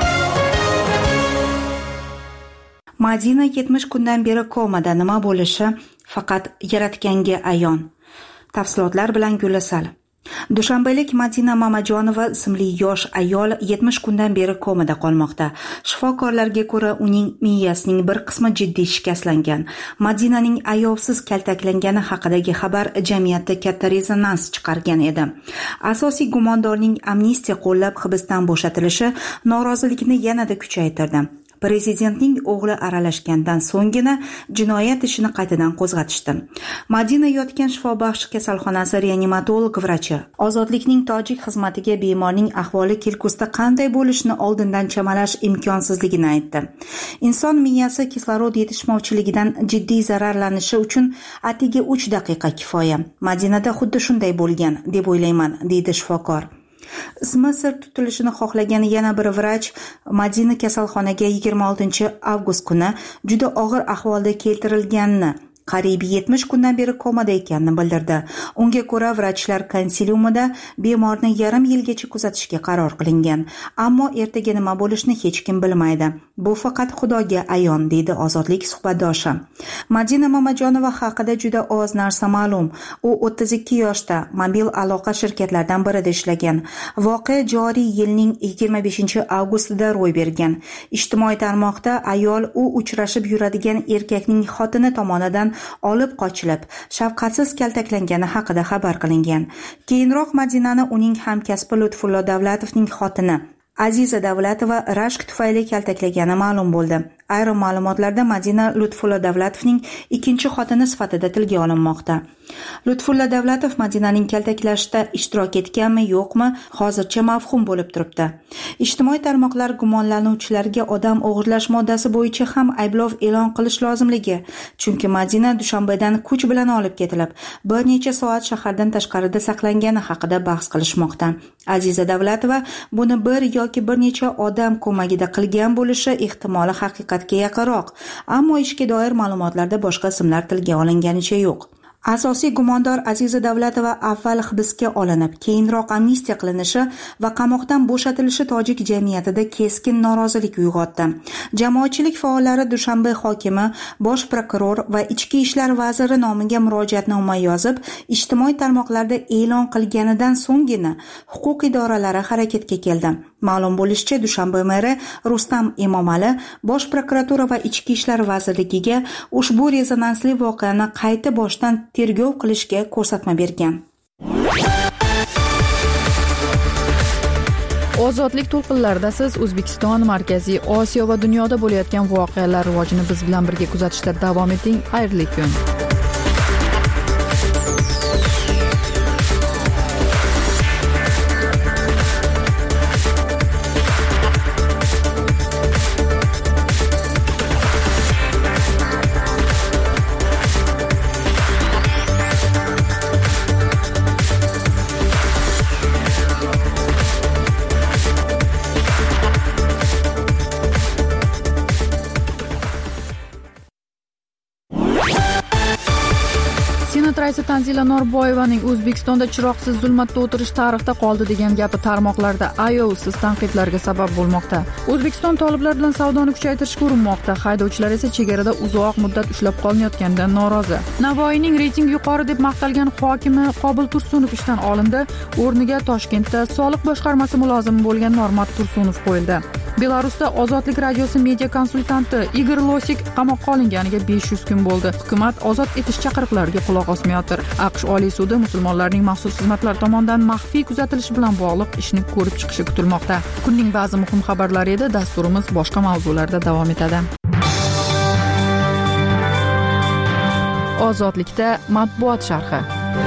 Madina yetmish kundan beri komada, nima bo'lishi faqat Yaratganga ayon. Tafsilotlar bilan Gulasal. Dushanbalik Madina Mamajonova ismli yosh ayol yetmish kundan beri komada qolmoqda. Shifokorlarga ko'ra, uning miyasining bir qismi jiddiy shikastlangan. Madinaning ayovsiz kaltaklangani haqidagi xabar jamiyatda katta rezonans chiqargan edi. Asosiy gumondorning amnistiya qo'llab hibsdan bo'shatilishi norozilikni yanada kuchaytirdi. Prezidentning o'g'li aralashgandan so'nggina jinoyat ishini qaytadan qo'zg'atishdi. Madina yotgan shifobaxsh kasalxonasi reanimatolog vrachi Ozodlikning tojik xizmatiga bemorning ahvoli kelgusida qanday bo'lishini oldindan chamalash imkonsizligini aytdi. Inson miyasi kislorod yetishmovchiligidan jiddiy zararlanishi uchun atigi uch daqiqa kifoya. Madinada xuddi shunday bo'lgan deb o'ylayman, deydi shifokor. Ismi sir tutilishini xohlagan yana bir vrach Madina kasalxonaga yigirma oltinchi avgust kuni juda og'ir ahvolda keltirilganini, qariyb yetmish kundan beri komada ekanini bildirdi. Unga ko'ra, vrachlar konsiliumida bemorni yarim yilgacha kuzatishga qaror qilingan, ammo ertaga nima bo'lishini hech kim bilmaydi. Bu faqat Xudoga ayon, deydi Ozodlik suhbatdoshi. Madina Mamajonova haqida juda oz narsa ma'lum. U o'ttiz ikki yoshda, mobil aloqa shirkatlaridan birida ishlagan. Voqea joriy yilning yigirma beshinchi avgustida ro'y bergan. Ijtimoiy tarmoqda ayol u uchrashib yuradigan erkakning xotini tomonidan olib qochilib, shafqatsiz kaltaklangani haqida xabar qilingan. Keyinroq Madinani uning hamkasbi Lutfullo Davlatovning xotini Aziza Davlatova rashk tufayli kaltaklagani ma'lum bo'ldi. Ayrim ma'lumotlarda Madina Lutfullo Davlatovning ikkinchi xotini sifatida tilga olinmoqda. Lutfullo Davlatov Madinaning kaltaklashda ishtirok etganmi, yo'qmi, hozircha mavhum bo'lib turibdi. Ijtimoiy tarmoqlar gumonlanuvchilarga odam o'g'irlash moddasi bo'yicha ham ayblov e'lon qilish lozimligi, chunki Madina Dushanbadan kuch bilan olib ketilib, bir necha soat shahardan tashqarida saqlangani haqida bahs qilishmoqda. Aziza Davlatova buni bir yoki bir necha odam ko'magida qilgan bo'lishi ehtimoli haqiqatga yaqinroq, ammo ishga doir ma'lumotlarda boshqa ismlar tilga olinganicha yo'q. Asosiy gumondor Aziza Davlatova avval hibsga olinib, keyinroq amnistiya qilinishi va qamoqdan bo'shatilishi tojik jamiyatida keskin norozilik uyg'otdi. Jamoatchilik faollari Dushanbe hokimi, bosh prokuror va ichki ishlar vaziri nomiga murojaatnoma yozib, ijtimoiy tarmoqlarda e'lon qilganidan so'nggina huquq idoralari harakatga keldi. Ma'lum bo'lishicha, Dushanbe meri Rustam Emomali bosh prokuratura va ichki ishlar vazirligiga ushbu rezonansli voqeani qayta boshdan tergov qilishga ko'rsatma bergan. Ozodlik to'lqinlarida siz O'zbekiston, Markaziy Osiyo va dunyoda bo'layotgan voqealar rivojini biz bilan birga kuzatishda davom eting. Xayrli kun. senat raisi Tanzila Norboyevaning O'zbekistonda chiroqsiz zulmatda o'tirish tarixda qoldi degan gapi tarmoqlarda ayovsiz tanqidlarga sabab bo'lmoqda. O'zbekiston toliblar bilan savdoni kuchaytirishga urinmoqda. Haydovchilar esa chegarada uzoq muddat ushlab qolinayotganidan norozi. Navoiyning reytingi yuqori deb maqtalgan hokimi Qobil Tursunov ishdan olindi. O'rniga Toshkentda soliq boshqarmasi mulozimi bo'lgan Normat Tursunov qo'yildi. Belarusda Ozodlik radiosi media konsultanti Igor Losik qamoqqa olinganiga besh yuz kun bo'ldi. Hukumat ozod etish chaqiriqlariga quloq osmayotir. AQSh Oliy sudi musulmonlarning maxsus xizmatlar tomonidan maxfiy kuzatilishi bilan bog'liq ishni ko'rib chiqishi kutilmoqda. Kunning ba'zi muhim xabarlari edi. Dasturimiz boshqa mavzularda davom etadi. Ozodlikda matbuot sharhi.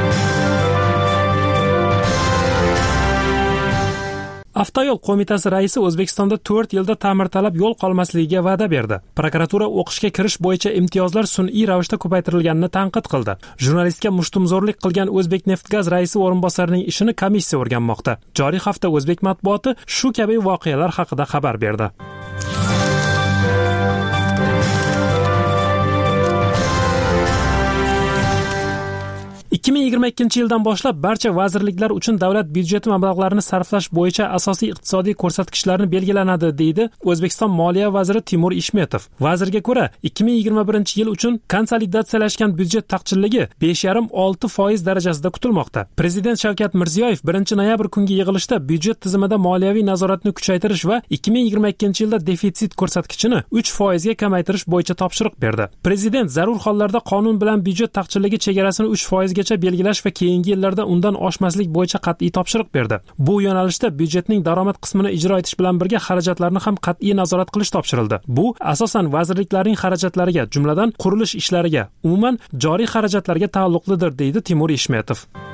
Avtoyo'l qo'mitasi raisi O'zbekistonda to'rt yilda ta'mirtalab yo'l qolmasligiga va'da berdi. Prokuratura o'qishga kirish bo'yicha imtiyozlar sun'iy ravishda ko'paytirilganini tanqid qildi. Jurnalistga mushtumzo'rlik qilgan O'zbekneftgaz raisi o'rinbosarining ishini komissiya o'rganmoqda. Joriy hafta o'zbek matbuoti shu kabi voqealar haqida xabar berdi. ikki ming yigirma ikkinchi yildan boshlab barcha vazirliklar uchun davlat byudjeti mablag'larini sarflash bo'yicha asosiy iqtisodiy ko'rsatkichlarni belgilanadi, deydi O'zbekiston Moliya vaziri Timur Ishmetov. Vazirga ko'ra, ikki ming yigirma birinchi yil uchun konsolidatsiyalashgan byudjet taqchilligi besh yarim olti foiz darajasida kutilmoqda. Prezident Shavkat Mirziyoyev birinchi noyabr kungi yig'ilishda byudjet tizimida moliyaviy nazoratni kuchaytirish va ikki ming yigirma ikkinchi yilda defitsit ko'rsatkichini uch foizga kamaytirish bo'yicha topshiriq berdi. Prezident zarur hollarda qonun bilan byudjet taqchilligi chegarasini uch foizga belgilash va keyingi yillarda undan oshmaslik bo'yicha qat'iy topshiriq berdi. Bu yo'nalishda byudjetning daromad qismini ijro etish bilan birga xarajatlarni ham qat'iy nazorat qilish topshirildi. Bu asosan vazirliklarning xarajatlariga, jumladan qurilish ishlariga, umuman joriy xarajatlarga taalluqlidir, deydi Timur Ishmetov.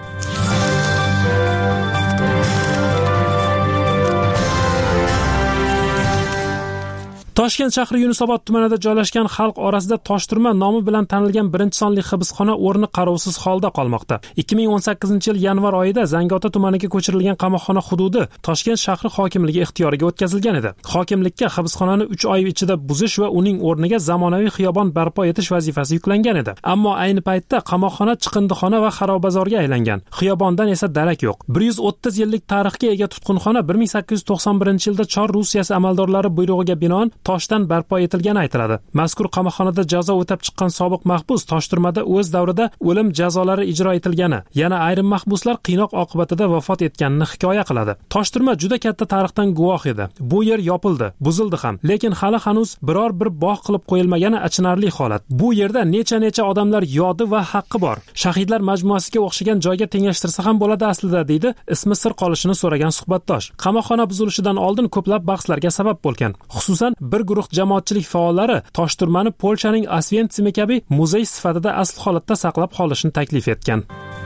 Toshkent shahri Yunusobod tumanida joylashgan xalq orasida Toshturma nomi bilan tanilgan birinchi sonli hibsxona o'rni qarovsiz holda qolmoqda. ikki ming o'n sakkizinchi yil yanvar oyida Zangiota tumaniga ko'chirilgan qamoqxona hududi Toshkent shahri hokimligi ixtiyoriga o'tkazilgan edi. Hokimlikka hibsxonani uch oy ichida buzish va uning o'rniga zamonaviy xiyobon barpo etish vazifasi yuklangan edi. Ammo ayni paytda qamoqxona chiqindixona va xarobazorga aylangan. Xiyobondan esa darak yo'q. bir yuz o'ttiz yillik tarixga ega tutqunxona bir ming sakkiz yuz to'qson birinchi yilda Chor Rusiyasi amaldorlari buyrug'iga binoan toshdan barpo etilgani aytiladi. Mazkur qamoqxonada jazo o'tab chiqqan sobiq mahbus Toshturmada o'z davrida o'lim jazolari ijro etilgani, yana ayrim mahbuslar qiynoq oqibatida vafot etganini hikoya qiladi. Toshturma juda katta tarixdan guvoh edi. Bu yer yopildi, buzildi ham, lekin hali hanuz biror bir bog' qilib qo'yilmagani achinarli holat. Bu yerda necha-necha odamlar yodi va haqqi bor. Shahidlar majmuasiga o'xshagan joyga tenglashtirsa ham bo'ladi aslida, deydi ismi sir qolishini so'ragan suhbatdosh. Qamoqxona buzilishidan oldin ko'plab bahslarga sabab bo'lgan. Xususan, bir guruh jamoatchilik faollari Toshturmani Polshaning Osventsimi kabi muzey sifatida asl holatda saqlab qolishni taklif etgan.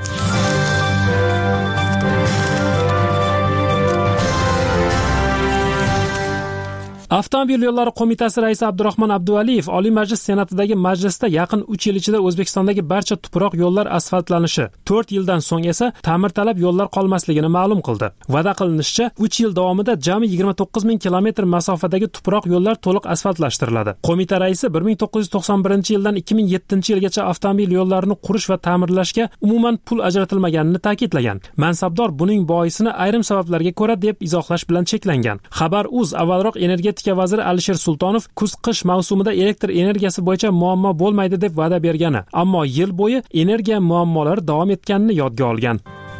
Avtomobil yo'llari qo'mitasi raisi Abdurahmon Abduvaliyev Oliy Majlis Senatidagi majlisda yaqin uch yil ichida O'zbekistondagi barcha tuproq yo'llar asfaltlanishi, to'rt yildan so'ng esa ta'mirtalab yo'llar qolmasligini ma'lum qildi. Va'da qilinishicha, uch yil davomida jami yigirma to'qqiz ming kilometr masofadagi tuproq yo'llar to'liq asfaltlashtiriladi. Qo'mita raisi bir ming to'qqiz yuz to'qson birinchi yildan ikki ming yettinchi yilgacha avtomobil yo'llarini qurish va ta'mirlashga umuman pul ajratilmaganini ta'kidlagan. Mansabdor buning boisini ayrim sabablarga ko'ra deb izohlash bilan cheklangan. Xabar.uz avvalroq energetika vaziri Alisher Sultonov kuz-qish mavsumida elektr energiyasi bo'yicha muammo bo'lmaydi deb va'da bergani, ammo yil bo'yi energiya muammolari davom etganini yodga olgan.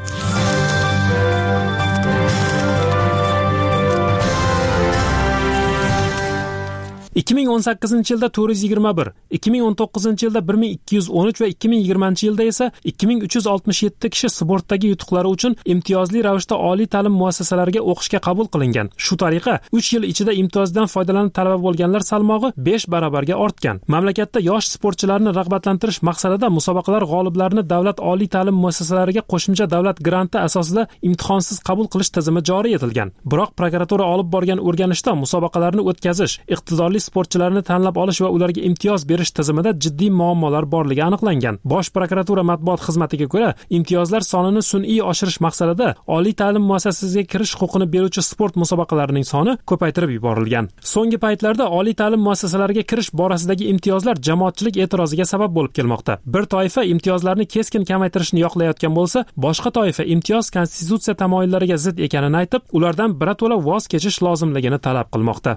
ikki ming o'n sakkizinchi yilda to'rt yuz yigirma bir, ikki ming o'n to'qqizinchi yilda bir ming ikki yuz o'n uch va ikki ming yigirmanchi yilda esa ikki ming uch yuz oltmish yetti kishi sportdagi yutuqlari uchun imtiyozli ravishda oliy ta'lim muassasalariga o'qishga qabul qilingan. Shu tariqa uch yil ichida imtiyozdan foydalanib talaba bo'lganlar salmog'i besh barobarga ortgan. Mamlakatda yosh sportchilarni rag'batlantirish maqsadida musobaqalar g'oliblarini davlat oliy ta'lim muassasalariga qo'shimcha davlat granti asosida imtihonsiz qabul qilish tizimi joriy etilgan. Biroq prokuratura olib borgan o'rganishda musobaqalarni o'tkazish, iqtidorli sportchilarni tanlab olish va ularga imtiyoz berish tizimida jiddiy muammolar borligi aniqlangan. Bosh prokuratura matbuot xizmatiga ko'ra, imtiyozlar sonini sun'iy oshirish maqsadida oliy ta'lim muassasasiga kirish huquqini beruvchi sport musobaqalarining soni ko'paytirib yuborilgan. So'nggi paytlarda oliy ta'lim muassasalariga kirish borasidagi imtiyozlar jamoatchilik e'tiroziga sabab bo'lib kelmoqda. Bir toifa imtiyozlarni keskin kamaytirishni yoqlayotgan bo'lsa, boshqa toifa imtiyoz konstitutsiya tamoyillariga zid ekanini aytib, ulardan birato'la voz kechish lozimligini talab qilmoqda.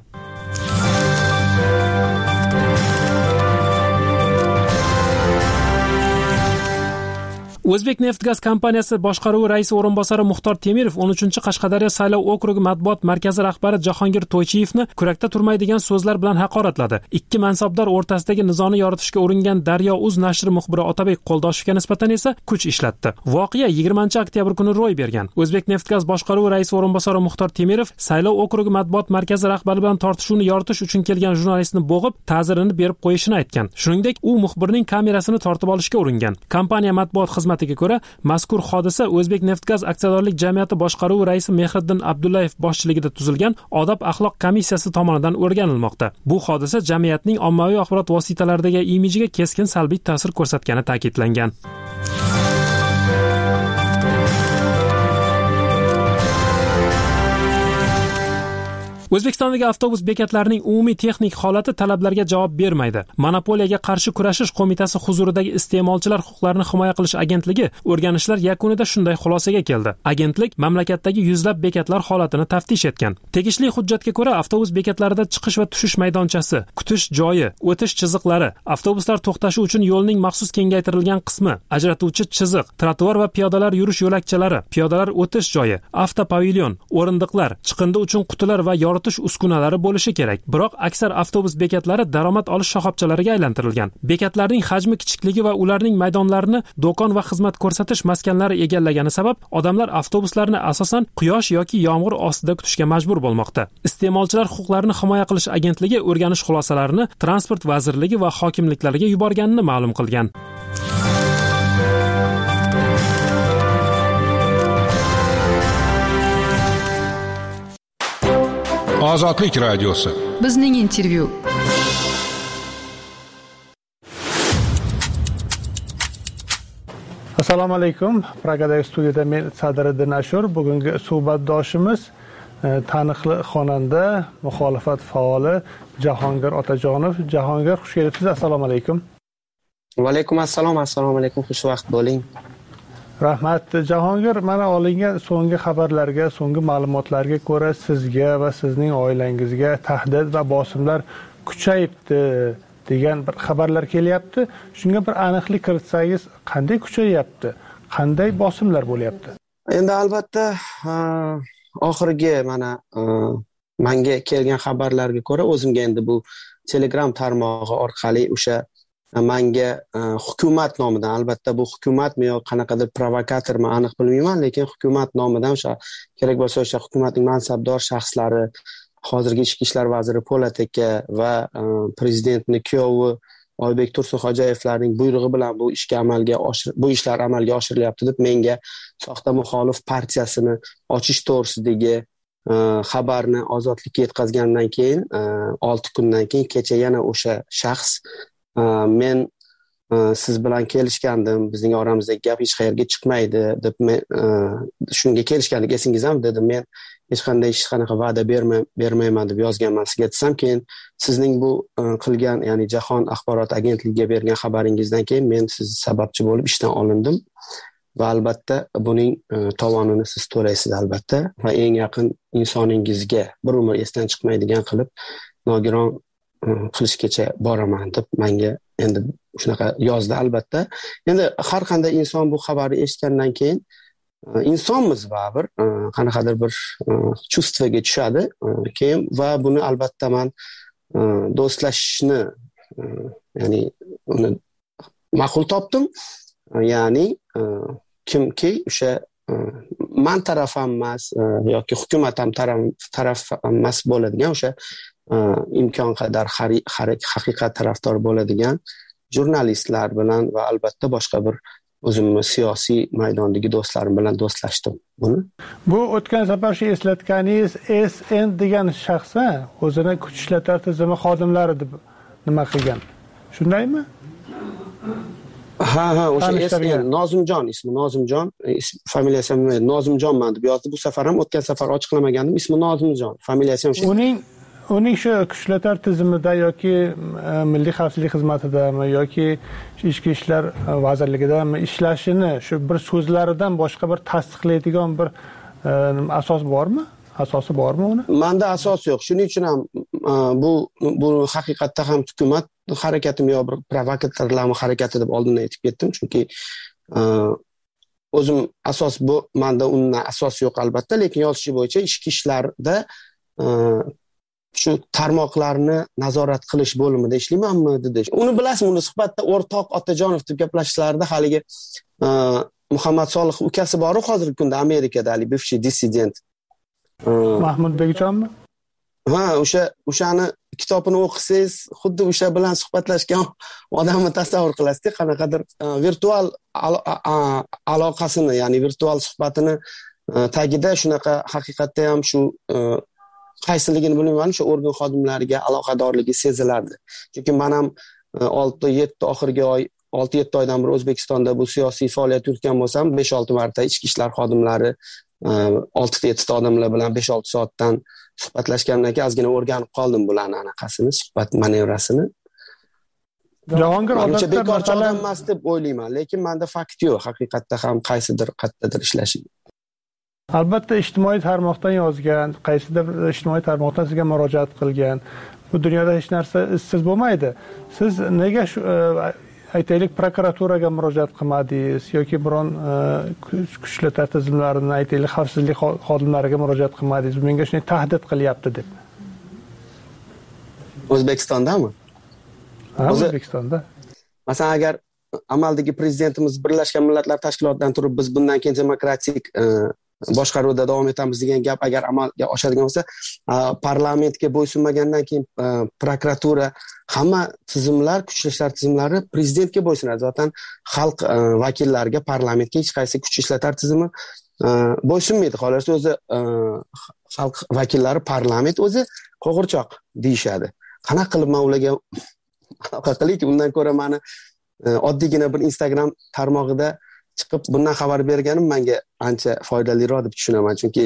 O'zbekneftgaz kompaniyasi boshqaruvi raisi o'rinbosari Muxtor Temirov o'n uchinchi Qashqadaryo saylov okrugi matbuot markazi rahbari Jahongir To'ychiyevni kurakda turmaydigan so'zlar bilan haqoratladi. Ikki mansabdor o'rtasidagi nizoni yoritishga uringan Daryo Uz nashri muxbiri Otabek Qo'ldoshevga nisbatan esa kuch ishlatdi. Voqea yigirmanchi oktyabr kuni ro'y bergan. O'zbekneftgaz boshqaruvi raisi o'rinbosari Muxtor Temirov saylov okrugi matbuot markazi rahbari bilan tortishuvni yoritish uchun kelgan jurnalistni bo'g'ib, ta'zirini berib qo'yishini aytgan. Shuningdek, u muxbirning kamerasini tortib olishga uringan. Kompaniya matbuot xizmati xizmatiga ko'ra, mazkur hodisa O'zbekneftgaz aksiyadorlik jamiyati boshqaruvi raisi Mehriddin Abdullayev boshchiligida tuzilgan odob axloq komissiyasi tomonidan o'rganilmoqda. Bu hodisa jamiyatning ommaviy axborot vositalaridagi imijiga keskin salbiy ta'sir ko'rsatgani ta'kidlangan. O'zbekistondagi avtobus bekatlarining umumiy texnik holati talablarga javob bermaydi. Monopoliyaga qarshi kurashish qo'mitasi huzuridagi iste'molchilar huquqlarini himoya qilish agentligi o'rganishlar yakunida shunday xulosaga keldi. Agentlik mamlakatdagi yuzlab bekatlar holatini taftish etgan. Tegishli hujjatga ko'ra, avtobus bekatlarida chiqish va tushish maydonchasi, kutish joyi, o'tish chiziqlari, avtobuslar to'xtashi uchun yo'lning maxsus kengaytirilgan qismi, ajratuvchi chiziq, trotuar va piyodalar yurish yo'lakchalari, piyodalar o'tish joyi, avtopavilyon, o'rindiqlar, chiqindi uchun qutilar va yoritib uskunalari bo'lishi kerak. Biroq aksar avtobus bekatlari daromad olish shoxobchalariga aylantirilgan. Bekatlarning hajmi kichikligi va ularning maydonlarini do'kon va xizmat ko'rsatish maskanlari egallagani sabab odamlar avtobuslarni asosan quyosh yoki yomg'ir ostida kutishga majbur bo'lmoqda. Iste'molchilar huquqlarini himoya qilish agentligi o'rganish xulosalarini Transport vazirligi va hokimliklarga yuborganini ma'lum qilgan. Ozodlik radiosi. Bizning intervyu. Assalomu alaykum. Pragadagi studiyada men Sadriddin Ashur. Bugungi suhbatdoshimiz taniqli xonanda, muxolifat faoli Jahongir Otajonov. Jahongir, xush kelibsiz. Assalomu alaykum. Va alaykum assalom. Assalomu alaykum. Xushvaqt bo'ling. Rahmat. Jahongir, mana olingan so'nggi xabarlarga, so'nggi ma'lumotlarga ko'ra sizga va sizning oilangizga tahdid va bosimlar kuchayibdi degan bir xabarlar kelyapti. Shunga bir aniqlik kiritsangiz, qanday kuchayapti? Qanday bosimlar bo'lyapti? Endi albatta oxirgi mana menga kelgan xabarlarga ko'ra, o'zimga endi bu Telegram tarmog'i orqali o'sha menga hukumat nomidan, albatta bu hukumatmi yo qanaqadir provokatormi aniq bilmayman, lekin hukumat nomidan o'sha kerak bo'lsa o'sha hukumatning mansabdor shaxslari, hozirgi ichki ishlar vaziri Po'lat aka va prezidentning kuyovi Oybek Tursunxo'jayevlarning buyrug'i bilan bu ishga amalga oshir bu ishlar amalga oshirilyapti deb menga soxta muxolif partiyasini ochish to'g'risidagi xabarni Ozodlikka yetkazgandan keyin olti kundan keyin kecha yana o'sha shaxs men siz bilan kelishgandim, bizning oramizdagi gap hech qayerga chiqmaydi deb men shunga kelishgandik, esingizmi dedim. Men hech qanday hech qanaqa va'da bermayman deb yozganman sizga desam, keyin sizning bu qilgan, ya'ni Jahon axborot agentligiga bergan xabaringizdan keyin men siz sababchi bo'lib ishdan olindim va albatta buning tovonini siz to'laysiz albatta va eng yaqin insoningizga bir umr esdan chiqmaydigan qilib nogiron qilishgacha boraman deb menga endi shunaqa yozdi. Albatta endi har qanday inson bu xabarni eshitgandan keyin insonmiz baribir qanaqadir bir chuvstvaga tushadi keyin va buni albatta men do'stlashishni ya'ni uni ma'qul topdim. Ya'ni kimki o'sha man taraf ham emas yoki hukumat ham taraf emas bo'ladigan, o'sha imkon qadar haqiqat tarafdor bo'ladigan jurnalistlar bilan va albatta boshqa bir o'zimni siyosiy maydondagi do'stlarim bilan do'stlashdim buni. Bu o'tgan safar shu eslatganingiz S N degan shaxs o'zini kuch ishlatar tizimi xodimlari deb nima qilgan. Shundaymi? Ha ha, o'sha S N Nozimjon ismi, Nozimjon, familiyasi ham Nozimjonman deb yozdi. Bu safar ham o'tgan safar ochiqlamagandim, ismi Nozimjon, familiyasi ham shu. Uning uning shu kuchlar tizimida yoki milliy xavfsizlik xizmatidami yoki ichki ishlar vazirligidami ishlashini shu bir so'zlaridan boshqa bir tasdiqlaydigan bir asos bormi? Asosi bormi uni? Menda asos yo'q. Shuning uchun ham bu bu haqiqatda ham hukumat harakatim yo bir provokatorlarning harakati deb oldindan aytib ketdim, chunki o'zim asos bu menda undan asos yo'q albatta, lekin yozishi bo'yicha ichki ishlarda shu tarmoqlarni nazorat qilish bo'limida ishlaymanmi dedi. Uni bilasizmi, uni suhbatda o'rtoq Otajonov deb gaplashishlarida haligi Muhammad Solih ukasi bor hozirgi kunda Amerikada, hali bivshiy dissident. Mahmud Bekjonmi? Ha, o'sha o'shani kitobini o'qisangiz, xuddi o'sha bilan suhbatlashgan odamni tasavvur qilasizda, qanaqadir virtual aloqasini, ya'ni virtual suhbatini tagida shunaqa haqiqatda ham shu qaysiligini bilmayman, shu organ xodimlariga aloqadorligi sezilardi. Chunki men ham olti yetti oxirgi oy olti yetti oydan beri O'zbekistonda bu siyosiy faoliyat yuritgan bo'lsam, besh olti marta ichki ishlar xodimlari olti yetti ta odamlar bilan besh olti soatdan suhbatlashgandan keyin ozgina o'rganib qoldim bularning anaqasini, suhbat manevrasini. Jahongir odatda bekorchi odam emas deb o'ylayman, lekin menda fakt yo'q, haqiqatda ham qaysidir qayerdadir ishlashi. Albatta ijtimoiy tarmoqdan yozgan, qaysidir ijtimoiy tarmoqdan sizga murojaat qilgan. Bu dunyoda hech narsa izsiz bo'lmaydi. Siz nega shu aytaylik prokuraturaga murojaat qilmadingiz yoki biron kuchlar tizimlarini aytaylik xavfsizlik xodimlariga murojaat qilmadingiz? Menga shunday tahdid qilyapti deb. O'zbekistondami? Ha, O'zbekistonda. Masalan, agar amaldagi prezidentimiz Birlashgan Millatlar Tashkilotidan turib biz bundan keyin demokratik boshqaruvda davom etamiz degan gap agar amalga oshadigan bo'lsa, parlamentga bo'ysunmagandan keyin prokuratura, hamma tizimlar, kuchli ishlar tizimlari prezidentga bo'ysunadi. Zaten xalq vakillariga, parlamentga hech qaysi kuchli ishlar tizimi bo'ysunmaydi. Xolos o'zi xalq vakillari, parlament o'zi qo'g'irchoq deyishadi. Qanaqa qilib men ularga aloqa qilayki, undan ko'ra meni oddiygina bir Instagram tarmog'ida chiqib bundan xabar berganim menga ancha foydaliroq deb tushunaman, chunki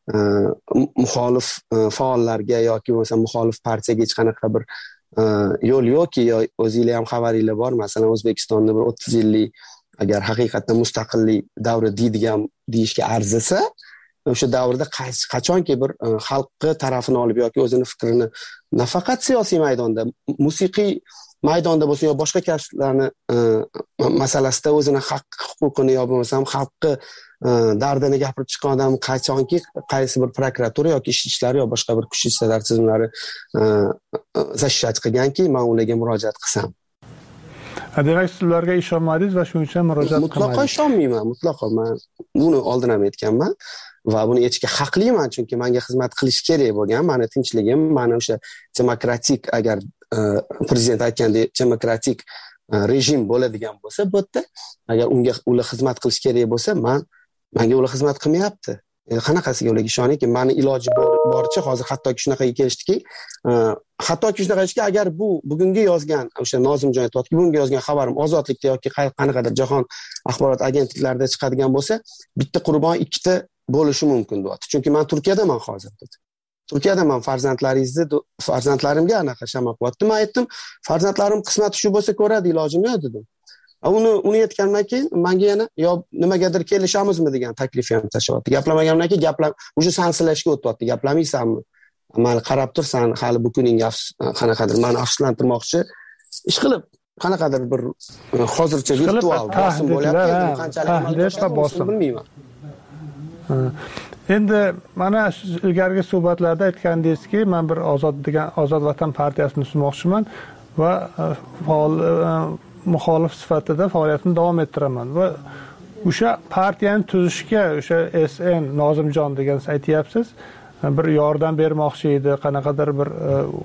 muxolif faollarga yoki bo'lmasa muxolif partiyaga hech qanaqa bir yo'l yo'qki, yo o'zingizlar ham xabaringlar bor, masalan O'zbekistonda bir o'ttiz yillik agar haqiqatdan mustaqillik davri deydigan deyishga arzisa, o'sha davrda qachonki bir xalqi tarafini olib yoki o'zini fikrini nafaqat siyosiy maydonda, musiqiy maydonda bo'lsa yo boshqa kasblarni masalasida o'zini haq huquqini yo bo'lmasam xalqi dardini gapirib chiqqan odam qachonki qaysi bir prokuratura yoki ichki ishlar yo boshqa bir kuchli ishlar tizimlari защищать qilganki, men ularga murojaat qilsam. Demak, sizlarga ishonmadingiz va shuning uchun murojaat qilmadingiz. Mutlaqo ishonmayman, mutlaqo. Men buni oldin ham aytganman va buni aytishga haqliman, chunki menga xizmat qilish kerak bo'lgan, meni tinchligim, meni o'sha demokratik, agar prezident aytgandek demokratik rejim bo'ladigan bo'lsa, bu yerda agar unga ular xizmat qilish kerak bo'lsa, men menga ular xizmat qilmayapti. Qanaqasiga ularga ishonayki, meni iloji boricha hozir hattoki shunaqaga kelishdiki, hattoki shunaqa ishki, agar bu bugungi yozgan o'sha Nozimjon aytayotgan bugungi yozgan xabarim Ozodlikda yoki qanaqadir jahon axborot agentliklarida chiqadigan bo'lsa, bitta qurbon ikkita bo'lishi mumkin deyapti. Chunki men Turkiyadaman hozir dedi. Turkiyadaman, farzandlaringizni farzandlarimga anaqa shama qilyapti. Men aytdim, farzandlarim qismati shu bo'lsa ko'radi, ilojim yo'q dedim. Uni uni aytgandan keyin menga yana yo nimagadir kelishamizmi degan taklif ham tashlayapti. Gaplamagandan keyin gaplar o'sha sansilashga o'tyapti. Gaplamaysanmi? Meni qarab tursan, hali bu kuning qanaqadir meni afsuslantirmoqchi ish qilib, qanaqadir bir hozircha virtual bosim bo'lyapti. Qanchalik amalga bosim bilmayman. Endi mana ilgarigi suhbatlarda aytgandingizki, men bir Ozod degan Ozod Vatan partiyasini tuzmoqchiman va faol muxolif sifatida faoliyatini davom ettiraman va o'sha partiyani tuzishga o'sha S N Nozimjon degan aytyapsiz, bir yordam bermoqchi edi, qanaqadir bir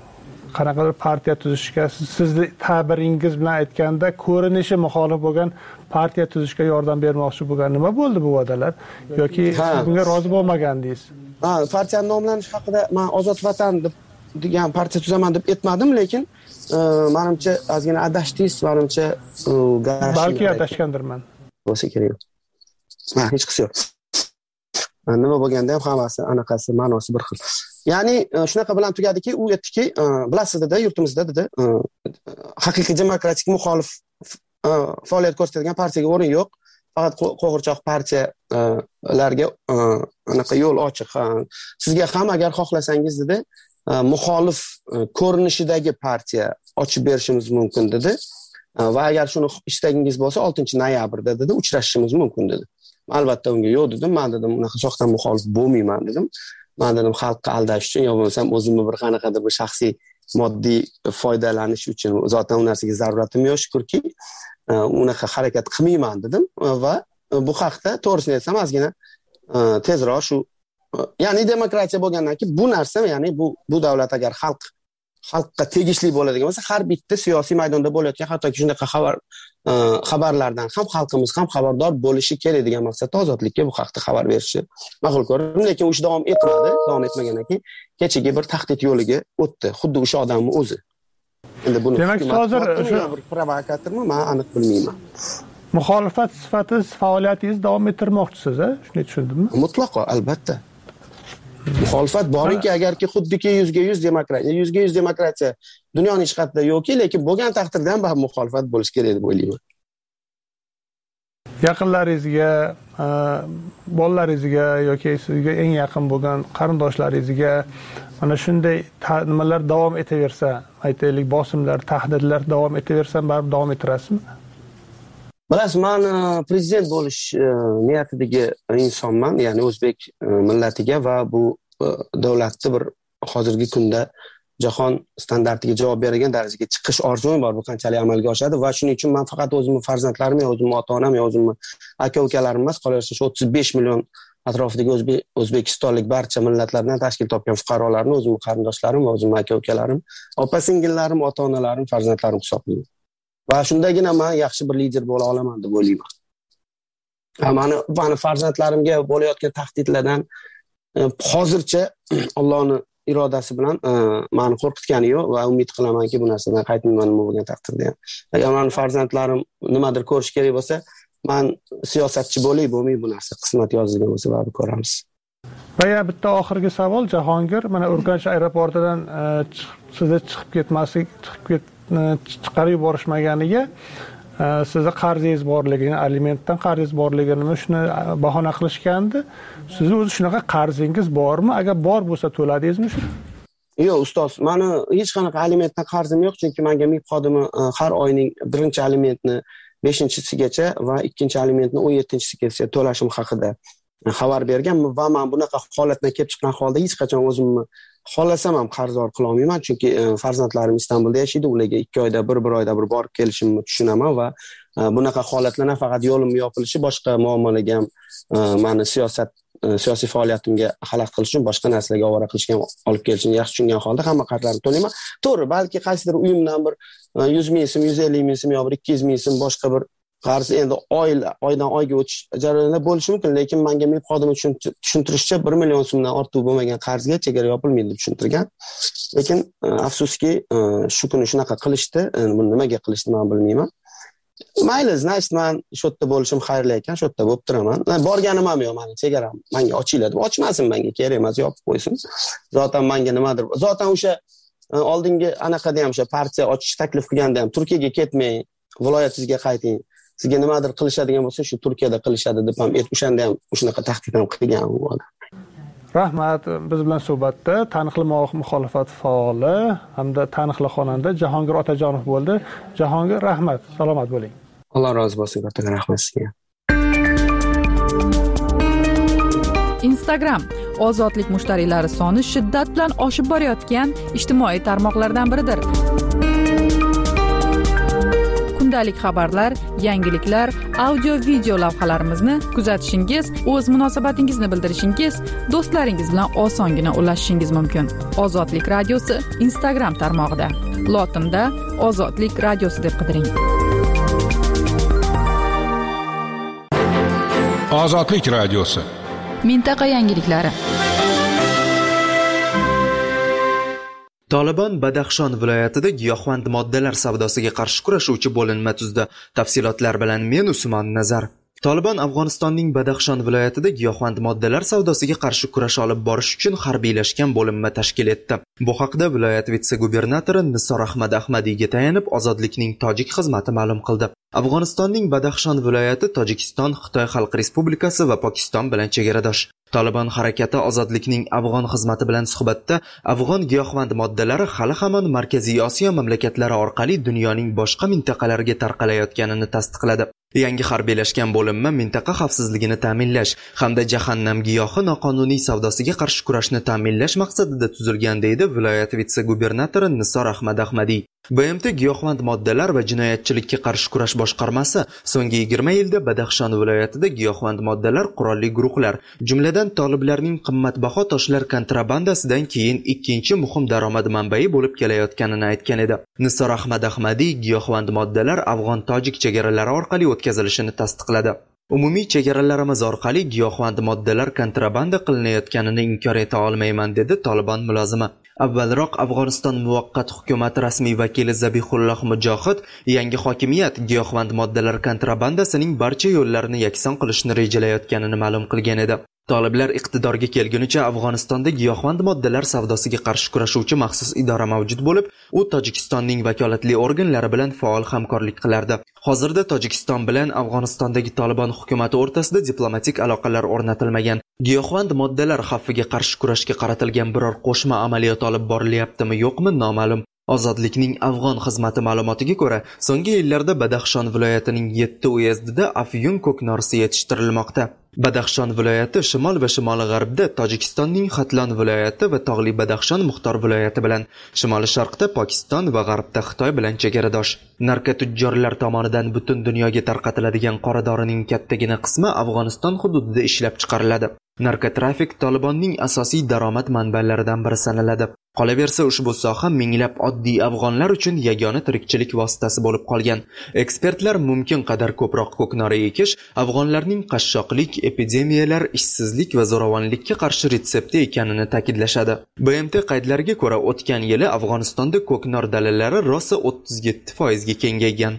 qanaqadir partiya tuzishga, sizni ta'biringiz bilan aytganda ko'rinishi muxolif bo'lgan partiya tuzishga yordam bermoqchi bo'lgan nima bo'ldi bu va'dalar yoki siz bunga rozi bo'lmagandingiz? Ha, partiya nomlanishi haqida men Ozod Vatan deb degan partiya tuzaman deb aytmadim, lekin menimcha ozgina adashdingiz, menimcha balki adashgandirman. Bo'lsa kerak. Ha, hech qisi yo'q. Nima bo'lganda ham hammasi anaqasi ma'nosi bir xil. Ya'ni shunaqa bilan tugadiki, u aytdiki, bilasiz dedi, yurtimizda dedi, haqiqiy demokratik muxolif faoliyat ko'rsatadigan partiyaga o'rin yo'q. Faqat qo'g'irchoq partiyalarga anaqa yo'l ochiq. Sizga ham agar xohlasangiz dedi, muxolif ko'rinishidagi partiya ochib berishimiz mumkin dedi. Va agar shuni istagingiz bo'lsa oltinchi noyabrda dedi, uchrashishimiz mumkin dedi. Albatta unga yo'q dedim. Men dedim, unaqa soxta muxolif bo'lmayman dedim. Men dedim, xalqqa aldash uchun yo bo'lmasam o'zimni bir qanaqadir bir shaxsiy moddiy foydalanish uchun zotan u narsaga zaruratim yo'q, shukrki, unaqa harakat qilmayman dedim va bu haqda to'g'risini aytsam ozgina tezroq shu, ya'ni demokratiya bo'lgandan keyin bu narsa, ya'ni bu bu davlat agar xalq xalqqa tegishli bo'ladigan bo'lsa, har bitta siyosiy maydonda bo'layotgan hattoki shunaqa xabar xabarlardan ham xalqimiz ham xabardor bo'lishi kerak degan maqsadda Ozodlikka bu haqda xabar berishi ma'qul ko'rdim, lekin u ish davom etmadi. Davom etmagandan keyin kechagi bir tahdid yo'liga o'tdi, xuddi o'sha odamning o'zi. Endi buni demak, hozir o'sha bir provokatormi, men aniq bilmayman. Muxolifat sifatida faoliyatingizni davom ettirmoqchisiz, a? Shuni tushundimmi? Mutlaqo, albatta. Muxolifat borki, agarki xuddiki yuzga yuz demokratiya, yuzga yuz demokratiya dunyoning hech qayerida yo'qki, lekin bo'lgan taqdirda ham baribir muxolifat bo'lishi kerak deb o'ylayman. Yaqinlaringizga, bolalaringizga yoki sizga eng yaqin bo'lgan qarindoshlaringizga mana shunday nimalar davom etaversa, aytaylik, bosimlar, tahdidlar davom etaversa, baribir davom ettirasizmi? Bilasiz, men prezident bo'lish niyatidagi insonman, ya'ni o'zbek millatiga va bu davlatni bir hozirgi kunda jahon standartiga javob beradigan darajaga chiqish orzum bor. Bu qanchalik amalga oshadi va shuning uchun men faqat o'zimning farzandlarim, yo o'zimning ota-onam, yo o'zimning aka-ukalarim emas, qolaversa shu o'ttiz besh million atrofidagi o'zbek o'zbekistonlik barcha millatlardan tashkil topgan fuqarolarni o'zimning qarindoshlarim va o'zimning aka-ukalarim, opa-singillarim, ota-onalarim, farzandlarim hisoblayman. Va shundagina men yaxshi bir lider bo'la olaman deb o'ylayman. Mani mani farzandlarimga bo'layotgan tahdidlardan hozircha Allohning irodasi bilan meni qo'rqitgani yo'q va umid qilamanki bu narsadan qaytmayman nima bo'lgan taqdirda ham. Agar meni farzandlarim nimadir ko'rish kerak bo'lsa, men siyosatchi bo'lay, bo'lmay bu narsa qismat yozilgan bo'lsa baribir ko'ramiz. Va ya bitta oxirgi savol, Jahongir, mana Urganch aeroportidan sizni chiqib ketmaslik, chiqib ket chiqarib yuborishmaganiga sizni qarzingiz borligini, alimentdan qarzingiz borligini shuni bahona qilishgandi. Sizni o'zi shunaqa qarzingiz bormi? Agar bor bo'lsa to'ladingizmi shuni? Yo'q, ustoz, meni hech qanaqa alimentdan qarzim yo'q, chunki menga M I B xodimi har oyning birinchi alimentni beshinchisigacha va ikkinchi alimentni o'n yettinchisigacha to'lashim haqida xabar bergan va men bunaqa holatdan kelib chiqqan holda hech qachon o'zimni xohlasam ham qarzdor qila olmayman, chunki farzandlarim Istanbulda yashaydi, ularga ikki oyda bir, bir oyda bir borib kelishimni tushunaman va bunaqa holatlar faqat yo'lim yopilishi, boshqa muammolarga ham meni siyosat siyosiy faoliyatimga xalaqit qilish uchun boshqa narsalarga ovora qilishga olib kelishini yaxshi tushungan holda hamma qarzlarimni to'layman. To'g'ri, balki qaysidir uyimdan bir yuz ming so'm, yuz ellik ming so'm yo bir ikki yuz ming so'm boshqa bir qarz endi oyla oydan oyga o'tish jarayonida bo'lishi mumkin, lekin menga M I B xodimi tushuntirishcha bir million so'mdan ortiq bo'lmagan qarzga chegara yopilmaydi deb tushuntirgan. Lekin afsuski shu kuni shunaqa qilishdi. Buni nimaga qilishdi men bilmayman. Mayli, значит, men shu yerda bo'lishim xayrli ekan, shu yerda bo'lib turaman. Borganim ham yo'q, meni chegaram menga ochiladi. Ochmasin, menga kerak emas, yopib qo'ysin. Zotan menga nimadir. Zotan o'sha oldingi anaqada ham o'sha partiya ochish taklif qilganda ham Turkiyaga ketmang, viloyatingizga qayting. Sizga nimadir qilishadigan bo'lsa, shu Turkiyada qilishadi deb ham o'shanda ham shunaqa tahdid ham qilgan u odam. Rahmat, biz bilan suhbatda taniqli muxolifat faoli hamda taniqli xonanda Jahongir Otajonov bo'ldi. Jahongir, rahmat, salomat bo'ling. Alloh rozi bo'lsin, katta rahmat sizga. Instagram ozodlik mushtariylari soni shiddat bilan oshib borayotgan ijtimoiy tarmoqlardan biridir. kundalik xabarlar, yangiliklar, audio video lavhalarimizni kuzatishingiz, o'z munosabatingizni bildirishingiz, do'stlaringiz bilan osongina ulashishingiz mumkin. Ozodlik radiosi Instagram tarmog'ida lotinda Ozodlik radiosi deb qidiring. Ozodlik radiosi. Mintaqa yangiliklari. Tolibon Badaxshon viloyatida giyohvand moddalar savdosiga qarshi kurashuvchi bo'linma tuzdi. Tafsilotlar bilan men Usmon Nazar. Tolibon Afg'onistonning Badaxshon viloyatida giyohvand moddalar savdosiga qarshi kurash olib borish uchun harbiylashgan bo'linma tashkil etdi. Bu haqda viloyat vitse-gubernatori Nisor Ahmad Ahmadiyga tayanib Ozodlikning tojik xizmati ma'lum qildi. Afg'onistonning Badaxshon viloyati Tojikiston, Xitoy Xalq Respublikasi va Pokiston bilan chegaradosh. Tolibon harakati Ozodlikning Afg'on xizmati bilan suhbatda afg'on giyohvand moddalari hali hamon Markaziy Osiyo mamlakatlari orqali dunyoning boshqa mintaqalariga tarqalayotganini tasdiqladi. Yangi harbiylashgan bo'linma mintaqa xavfsizligini ta'minlash hamda jahannam giyohi noqonuniy savdosiga qarshi kurashni ta'minlash maqsadida tuzilgan, deydi viloyat vitse-gubernatori Nisor Ahmad Ahmadiy. B M T giyohvand moddalar va jinoyatchilikka qarshi kurash boshqarmasi so'nggi yigirma yilda Badaxshon viloyatida giyohvand moddalar, qurolli guruhlar, jumladan toliblarning qimmatbaho toshlar kontrabandasidan keyin ikkinchi muhim daromad manbai bo'lib kelayotganini aytgan edi. Nisor Ahmad Ahmadiy giyohvand moddalar afg'on-tojik chegaralari orqali o'tkazilishini tasdiqladi. Umumiy chegaralarimiz orqali giyohvand moddalar kontrabanda qilinayotganini inkor eta olmayman, dedi Tolibon mulozimi. Avvalroq Afg'oniston muvaqqat hukumati rasmiy vakili Zabihulloh Mujohid yangi hokimiyat giyohvand moddalar kontrabandasining barcha yo'llarini yakson qilishni rejalayotganini ma'lum qilgan edi. Toliblar iqtidorga kelgunicha Afg'onistonda giyohvand moddalar savdosiga qarshi kurashuvchi maxsus idora mavjud bo'lib, u Tojikistonning vakolatli organlari bilan faol hamkorlik qilardi. Hozirda Tojikiston bilan Afg'onistondagi Tolibon hukumati o'rtasida diplomatik aloqalar o'rnatilmagan. Giyohvand moddalar xavfiga qarshi kurashga qaratilgan biror qo'shma amaliyot olib borilyaptimi, yo'qmi noma'lum. Ozodlikning Afg'on xizmati ma'lumotiga ko'ra, so'nggi yillarda Badaxshon viloyatining yetti uyezdida afyun ko'knorisi yetishtirilmoqda. Badaxshon viloyati shimol va shimoli-g'arbda Tojikistonning Xatlon viloyati va tog'li Badaxshon Muxtor viloyati bilan, shimoli-sharqda Pokiston va g'arbda Xitoy bilan chegaradosh. Narkotujjorlar tomonidan butun dunyoga tarqatiladigan qora dorining kattagina qismi Afg'oniston hududida ishlab chiqariladi. Narkotrafik Tolibonning asosiy daromad manbalaridan biri sanaladi. Qolaversa, ushbu soha minglab oddiy afg'onlar uchun yagona tirikchilik vositasi bo'lib qolgan. Ekspertlar mumkin qadar ko'proq ko'knori ekish afg'onlarning qashshoqlik, epidemiyalar, ishsizlik va zo'ravonlikka qarshi retsepti ekanini ta'kidlashadi. B M T qaydlariga ko'ra, o'tgan yili Afg'onistonda ko'knor dalallari rosa o'ttiz yetti foiz ga kengaygan.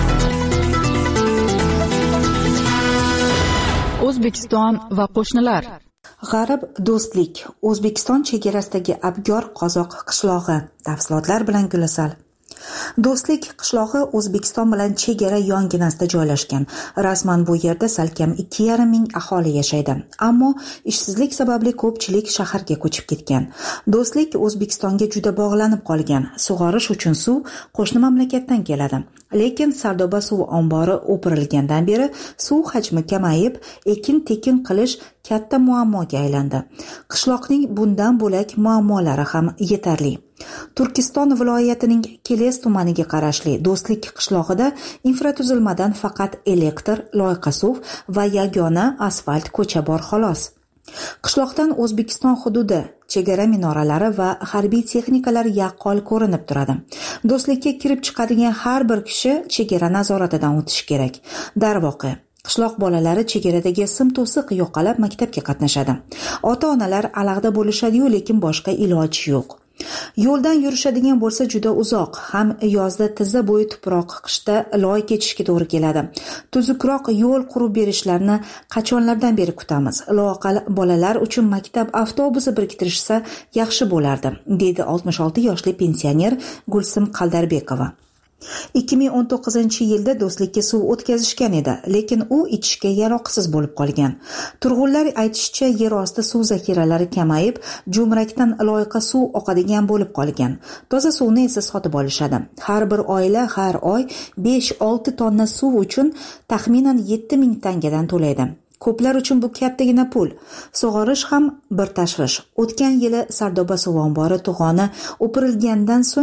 O'zbekiston va qo'shnilar. G'arib do'stlik, O'zbekiston chegarasidagi Abgor qozoq qishlog'i. Tafsilotlar bilan Gulisal. Do'stlik qishlog'i O'zbekiston bilan chegara yonginasida joylashgan. Rasman bu yerda salkam ikki yarim ming aholi yashaydi. Ammo ishsizlik sababli ko'pchilik shaharga ko'chib ketgan. Do'stlik O'zbekistonga juda bog'lanib qolgan. Sug'orish uchun suv qo'shni mamlakatdan keladi. Lekin Sardoba suv ombori o'pirilgandan beri suv hajmi kamayib, ekin-tekin qilish katta muammoga aylandi. Qishloqning bundan bo'lak muammolari ham yetarli. Turkiston viloyatining Keles tumaniga qarashli Do'stlik qishlog'ida infratuzilmadan faqat elektr, loyqa suv va yagona asfalt ko'cha bor xolos. Qishloqdan O'zbekiston hududi, chegara minoralari va harbiy texnikalar yaqqol ko'rinib turadi. Do'stlikka kirib chiqadigan har bir kishi chegara nazoratidan o'tishi kerak. Darvoqe, qishloq bolalari chegaradagi sim to'siq yo'qolab maktabga qatnashadi. Ota-onalar alag'da bo'lishadi-yu, lekin boshqa iloji yo'q. Yo'ldan yurishadigan bo'lsa juda uzoq, ham yozda tizza bo'yi tuproq, qishda loy kechishga to'g'ri keladi. Tuzukroq yo'l qurib berishlarini qachonlardan beri kutamiz. Loaqal bolalar uchun maktab avtobusi biriktirishsa yaxshi bo'lardi, dedi oltmish olti yoshli pensioner Gulsim Qaldarbekova. ikki ming o'n to'qqizinchi yilda Do'stlikka suv o'tkazishgan edi, lekin u ichishga yaroqsiz bo'lib qolgan. Turg'unlar aytishicha, yer osti suv zaxiralari kamayib, jo'mrakdan loyqa suv oqadigan bo'lib qolgan. Toza suvni esa sotib olishadi. Har bir oila har oy besh olti tonna suv uchun taxminan yetti ming tangadan to'laydi. Ko'plar uchun bu kattagina pul. Sug'orish ham bir tashvish. O'tgan yili Sardoba suv ombori to'g'oni o'pirilgandan so'ng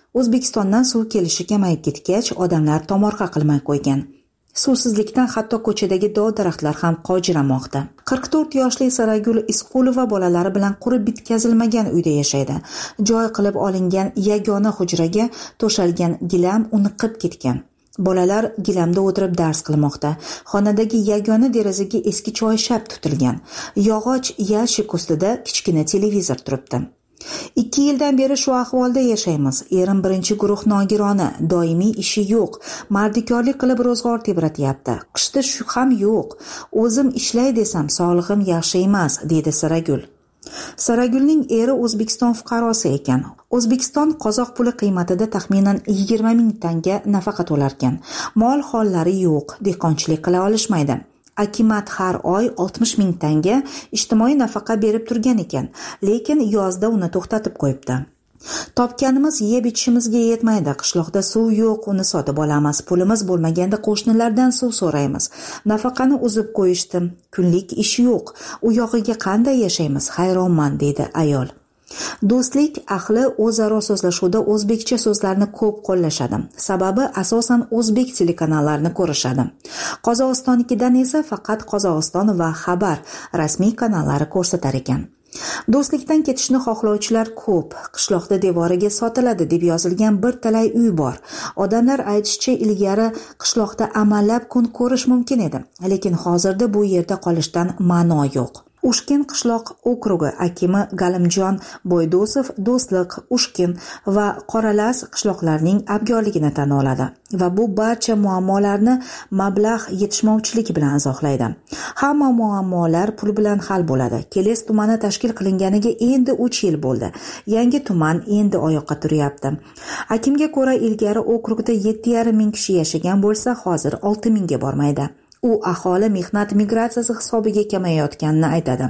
O'zbekistondan suv kelishi kamayib ketgach, odamlar tomorqa qilmay qo'ygan. Suvsizlikdan hatto ko'chadagi dov-daraxtlar ham qovjiramoqda. qirq to'rt yoshli Saragul Isqulova bolalari bilan qurib bitkazilmagan uyda yashaydi. Joy qilib olingan yagona hujraga to'shalgan gilam uniqib ketgan. Bolalar gilamda o'tirib dars qilmoqda. Xonadagi yagona derazaga eski choyshab tutilgan. Yog'och yashik ustida kichkina televizor turibdi. Ikki yildan beri shu ahvolda yashaymiz. Erim birinchi guruh nogironi, doimiy ishi yo'q. Mardikorlik qilib ro'zg'or tebratyapti. Qishda shu ham yo'q. O'zim ishlay desam, sog'lig'im yaxshi emas, dedi Saragul. Saragulning eri O'zbekiston fuqarosi ekan. O'zbekiston qozoq puli qiymatida taxminan yigirma ming tanga nafaqa to'larkan. Mol hollari yo'q, dehqonchilik qila olishmaydi. Akimat har oy oltmish ming tanga ijtimoiy nafaqa berib turgan ekan, lekin yozda uni to'xtatib qo'yibdi. Topganimiz yeb ichishimizga yetmaydi. Qishloqda suv yo'q, uni sotib olamiz. Pulimiz bo'lmaganda qo'shnilardan suv so'raymiz. Nafaqani uzib qo'yishdi. Kunlik ish yo'q. U yog'iga qanday yashaymiz? Hayronman, dedi ayol. Do'stlik ahli o'zaro so'zlashuvda o'zbekcha so'zlarni ko'p qo'llashadi. Sababi asosan o'zbek telekanallarini ko'rishadi. Qozog'istonnikidan esa faqat Qozog'iston va Xabar rasmiy kanallari ko'rsatar ekan. Do'stlikdan ketishni xohlovchilar ko'p. Qishloqda devoriga sotiladi deb yozilgan bir talay uy bor. Odamlar aytishicha, ilgari qishloqda amallab kun ko'rish mumkin edi, lekin hozirda bu yerda qolishdan ma'no yo'q. Ushkin qishloq okrugi akimi Galimjon Boydosov Do'stlik, Ushkin va Qoralas qishloqlarining abgorligini tan oladi va bu barcha muammolarni mablag' yetishmovchiligi bilan izohlaydi. Hamma muammolar pul bilan hal bo'ladi. Keles tumani tashkil qilinganiga endi uch yil bo'ldi. Yangi tuman endi oyoqqa turyapti. Akimga ko'ra, ilgari okrugda yetti yarim ming kishi yashagan bo'lsa, hozir olti mingga bormaydi. U aholi mehnat migratsiyasi hisobiga kamayayotganini aytadi.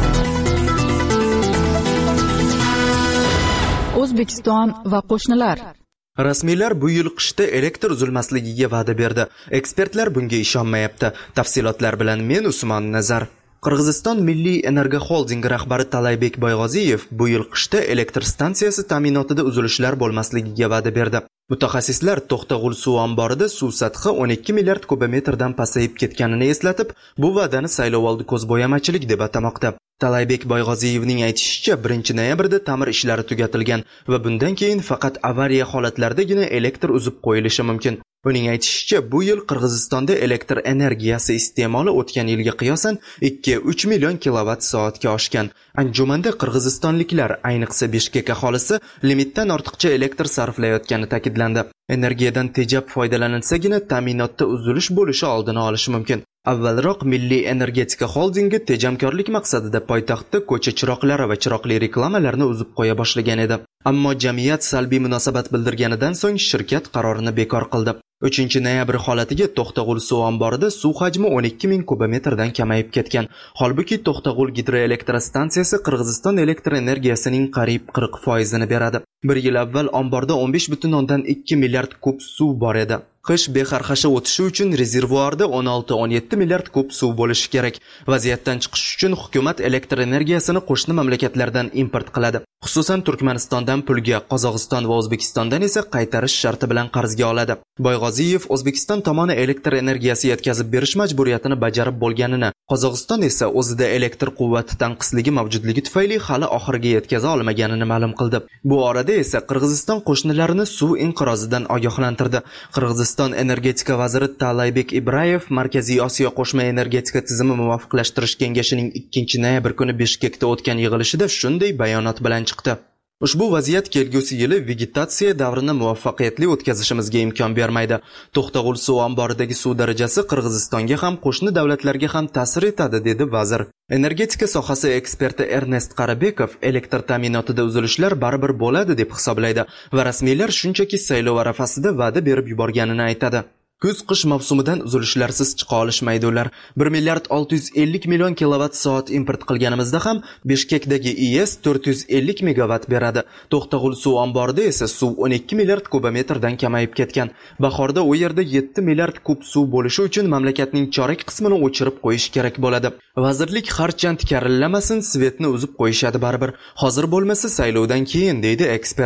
O'zbekiston va qo'shnilar. Rasmiylar bu yil qishda elektr uzilmasligiga va'da berdi. Ekspertlar bunga ishonmayapti. Tafsilotlar bilan men Usmon Nazar. Qirg'iziston Milliy Energo Holding rahbari Talaybek Boyg'oziyev bu yil qishda elektr stansiyasi ta'minotida uzilishlar bo'lmasligiga va'da berdi. Mutaxassislar To'xtag'ul suv omborida suv sathi o'n ikki milliard kubometrdan pasayib ketganini eslatib, bu va'dani saylovoldi ko'zbo'yamachilik deb atamoqda. Talaybek Boyg'oziyevning aytishicha, birinchi noyabrda ta'mir ishlari tugatilgan va bundan keyin faqat avariya holatlaridagina elektr uzib qo'yilishi mumkin. Uning aytishicha, bu yil Qirg'izistonda elektr energiyasi iste'moli o'tgan yilga qiyosan ikki uch million kilovatt soatga oshgan. Anjumanda qirg'izistonliklar, ayniqsa Bishkek aholisi, limitdan ortiqcha elektr sarflayotgani ta'kidlandi. Energiyadan tejab foydalanilsagina ta'minotda uzilish bo'lishi oldini olish mumkin. Avvalroq Milliy energetika holdingi tejamkorlik maqsadida poytaxtda ko'cha chiroqlari va chiroqli reklamalarni uzib qo'ya boshlagan edi. Ammo jamiyat salbiy munosabat bildirganidan so'ng shirkat qarorini bekor qildi. uchinchi noyabr holatiga To'xtag'ul suv omborida suv hajmi o'n ikki ming kubometrdan kamayib ketgan. Holbuki To'xtag'ul gidroelektrostansiyasi Qirg'iziston elektr energiyasining qariyb qirq foizini beradi. Bir yil avval omborda o'n besh butun o'ndan ikki milliard kub suv bor edi. Qish bexarxasha o'tishi uchun rezervuarda o'n olti o'n yetti milliard kub suv bo'lishi kerak. Vaziyatdan chiqish uchun hukumat elektr energiyasini qo'shni mamlakatlardan import qiladi. Xususan Turkmanistondan pulga, Qozog'iston va O'zbekistondan esa qaytarish sharti bilan qarzga oladi. Boyg'oziyev O'zbekiston tomoni elektr energiyasi yetkazib berish majburiyatini bajarib bo'lganini, Qozog'iston esa o'zida elektr quvvati tanqisligi mavjudligi tufayli hali oxiriga yetkaza olmaganini ma'lum qildi. Bu orada esa Qirg'iziston qo'shnilarini suv inqirozidan ogohlantirdi. Qirg'iziston energetika vaziri Talaybek Ibrayev Markaziy Osiyo qo'shma energetika tizimi muvofiqlashtirish kengashining ikkinchi noyabr kuni Bishkekda o'tgan yig'ilishida shunday bayonot bilan chiqdi. Ushbu vaziyat kelgusi yili vegetatsiya davrini muvaffaqiyatli o'tkazishimizga imkon bermaydi. To'xtag'ul suv omboridagi suv darajasi Qirg'izistonga ham qo'shni davlatlarga ham ta'sir etadi, dedi vazir. Energetika sohasi eksperti Ernest Qarabekov elektr ta'minotida uzilishlar baribir bo'ladi deb hisoblaydi va rasmiylar shunchaki saylov arafasida va'da berib yuborganini aytadi. Kuz-qish mavsumidan uzilishlarsiz chiqa olishmaydi ular. bir milliard olti yuz ellik million kilovatt soat import qilganimizda ham Bishkekdagi I E S to'rt yuz ellik megawatt beradi. To'xtag'ul suv omborida esa suv o'n ikki milliard kubometrdan kamayib ketgan. Bahorda u yerda yetti milliard kub suv bo'lishi uchun mamlakatning chorak qismini o'chirib qo'yish kerak bo'ladi. Vazirlik harchand karillamasin, svetni uzib qo'yishadi baribir. Hozir bo'lmasa saylovdan keyin, deydi ekspert.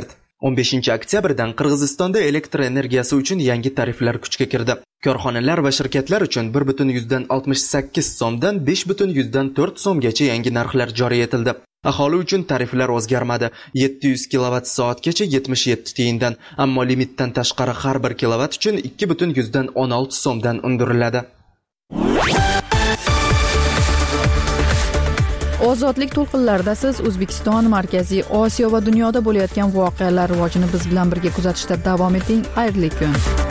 o'n beshinchi oktyabrdan Qirg'izistonda elektr energiyasi uchun yangi tariflar kuchga kirdi. Korxonalar va shirkatlar uchun bir butun yuzdan oltmish sakkiz so'mdan besh butun yuzdan to'rt so'mgacha yangi narxlar joriy etildi. Aholi uchun tariflar o'zgarmadi. yetti yuz kilovat soatgacha yetmish yetti tiyindan, ammo limitdan tashqari har bir kilovat uchun ikki butun yuzdan o'n olti so'mdan undiriladi. Ozodlik to'lqinlarida siz O'zbekiston, Markaziy Osiyo va dunyoda bo'layotgan voqealar rivojini biz bilan birga kuzatishda davom eting. Xayrli kun.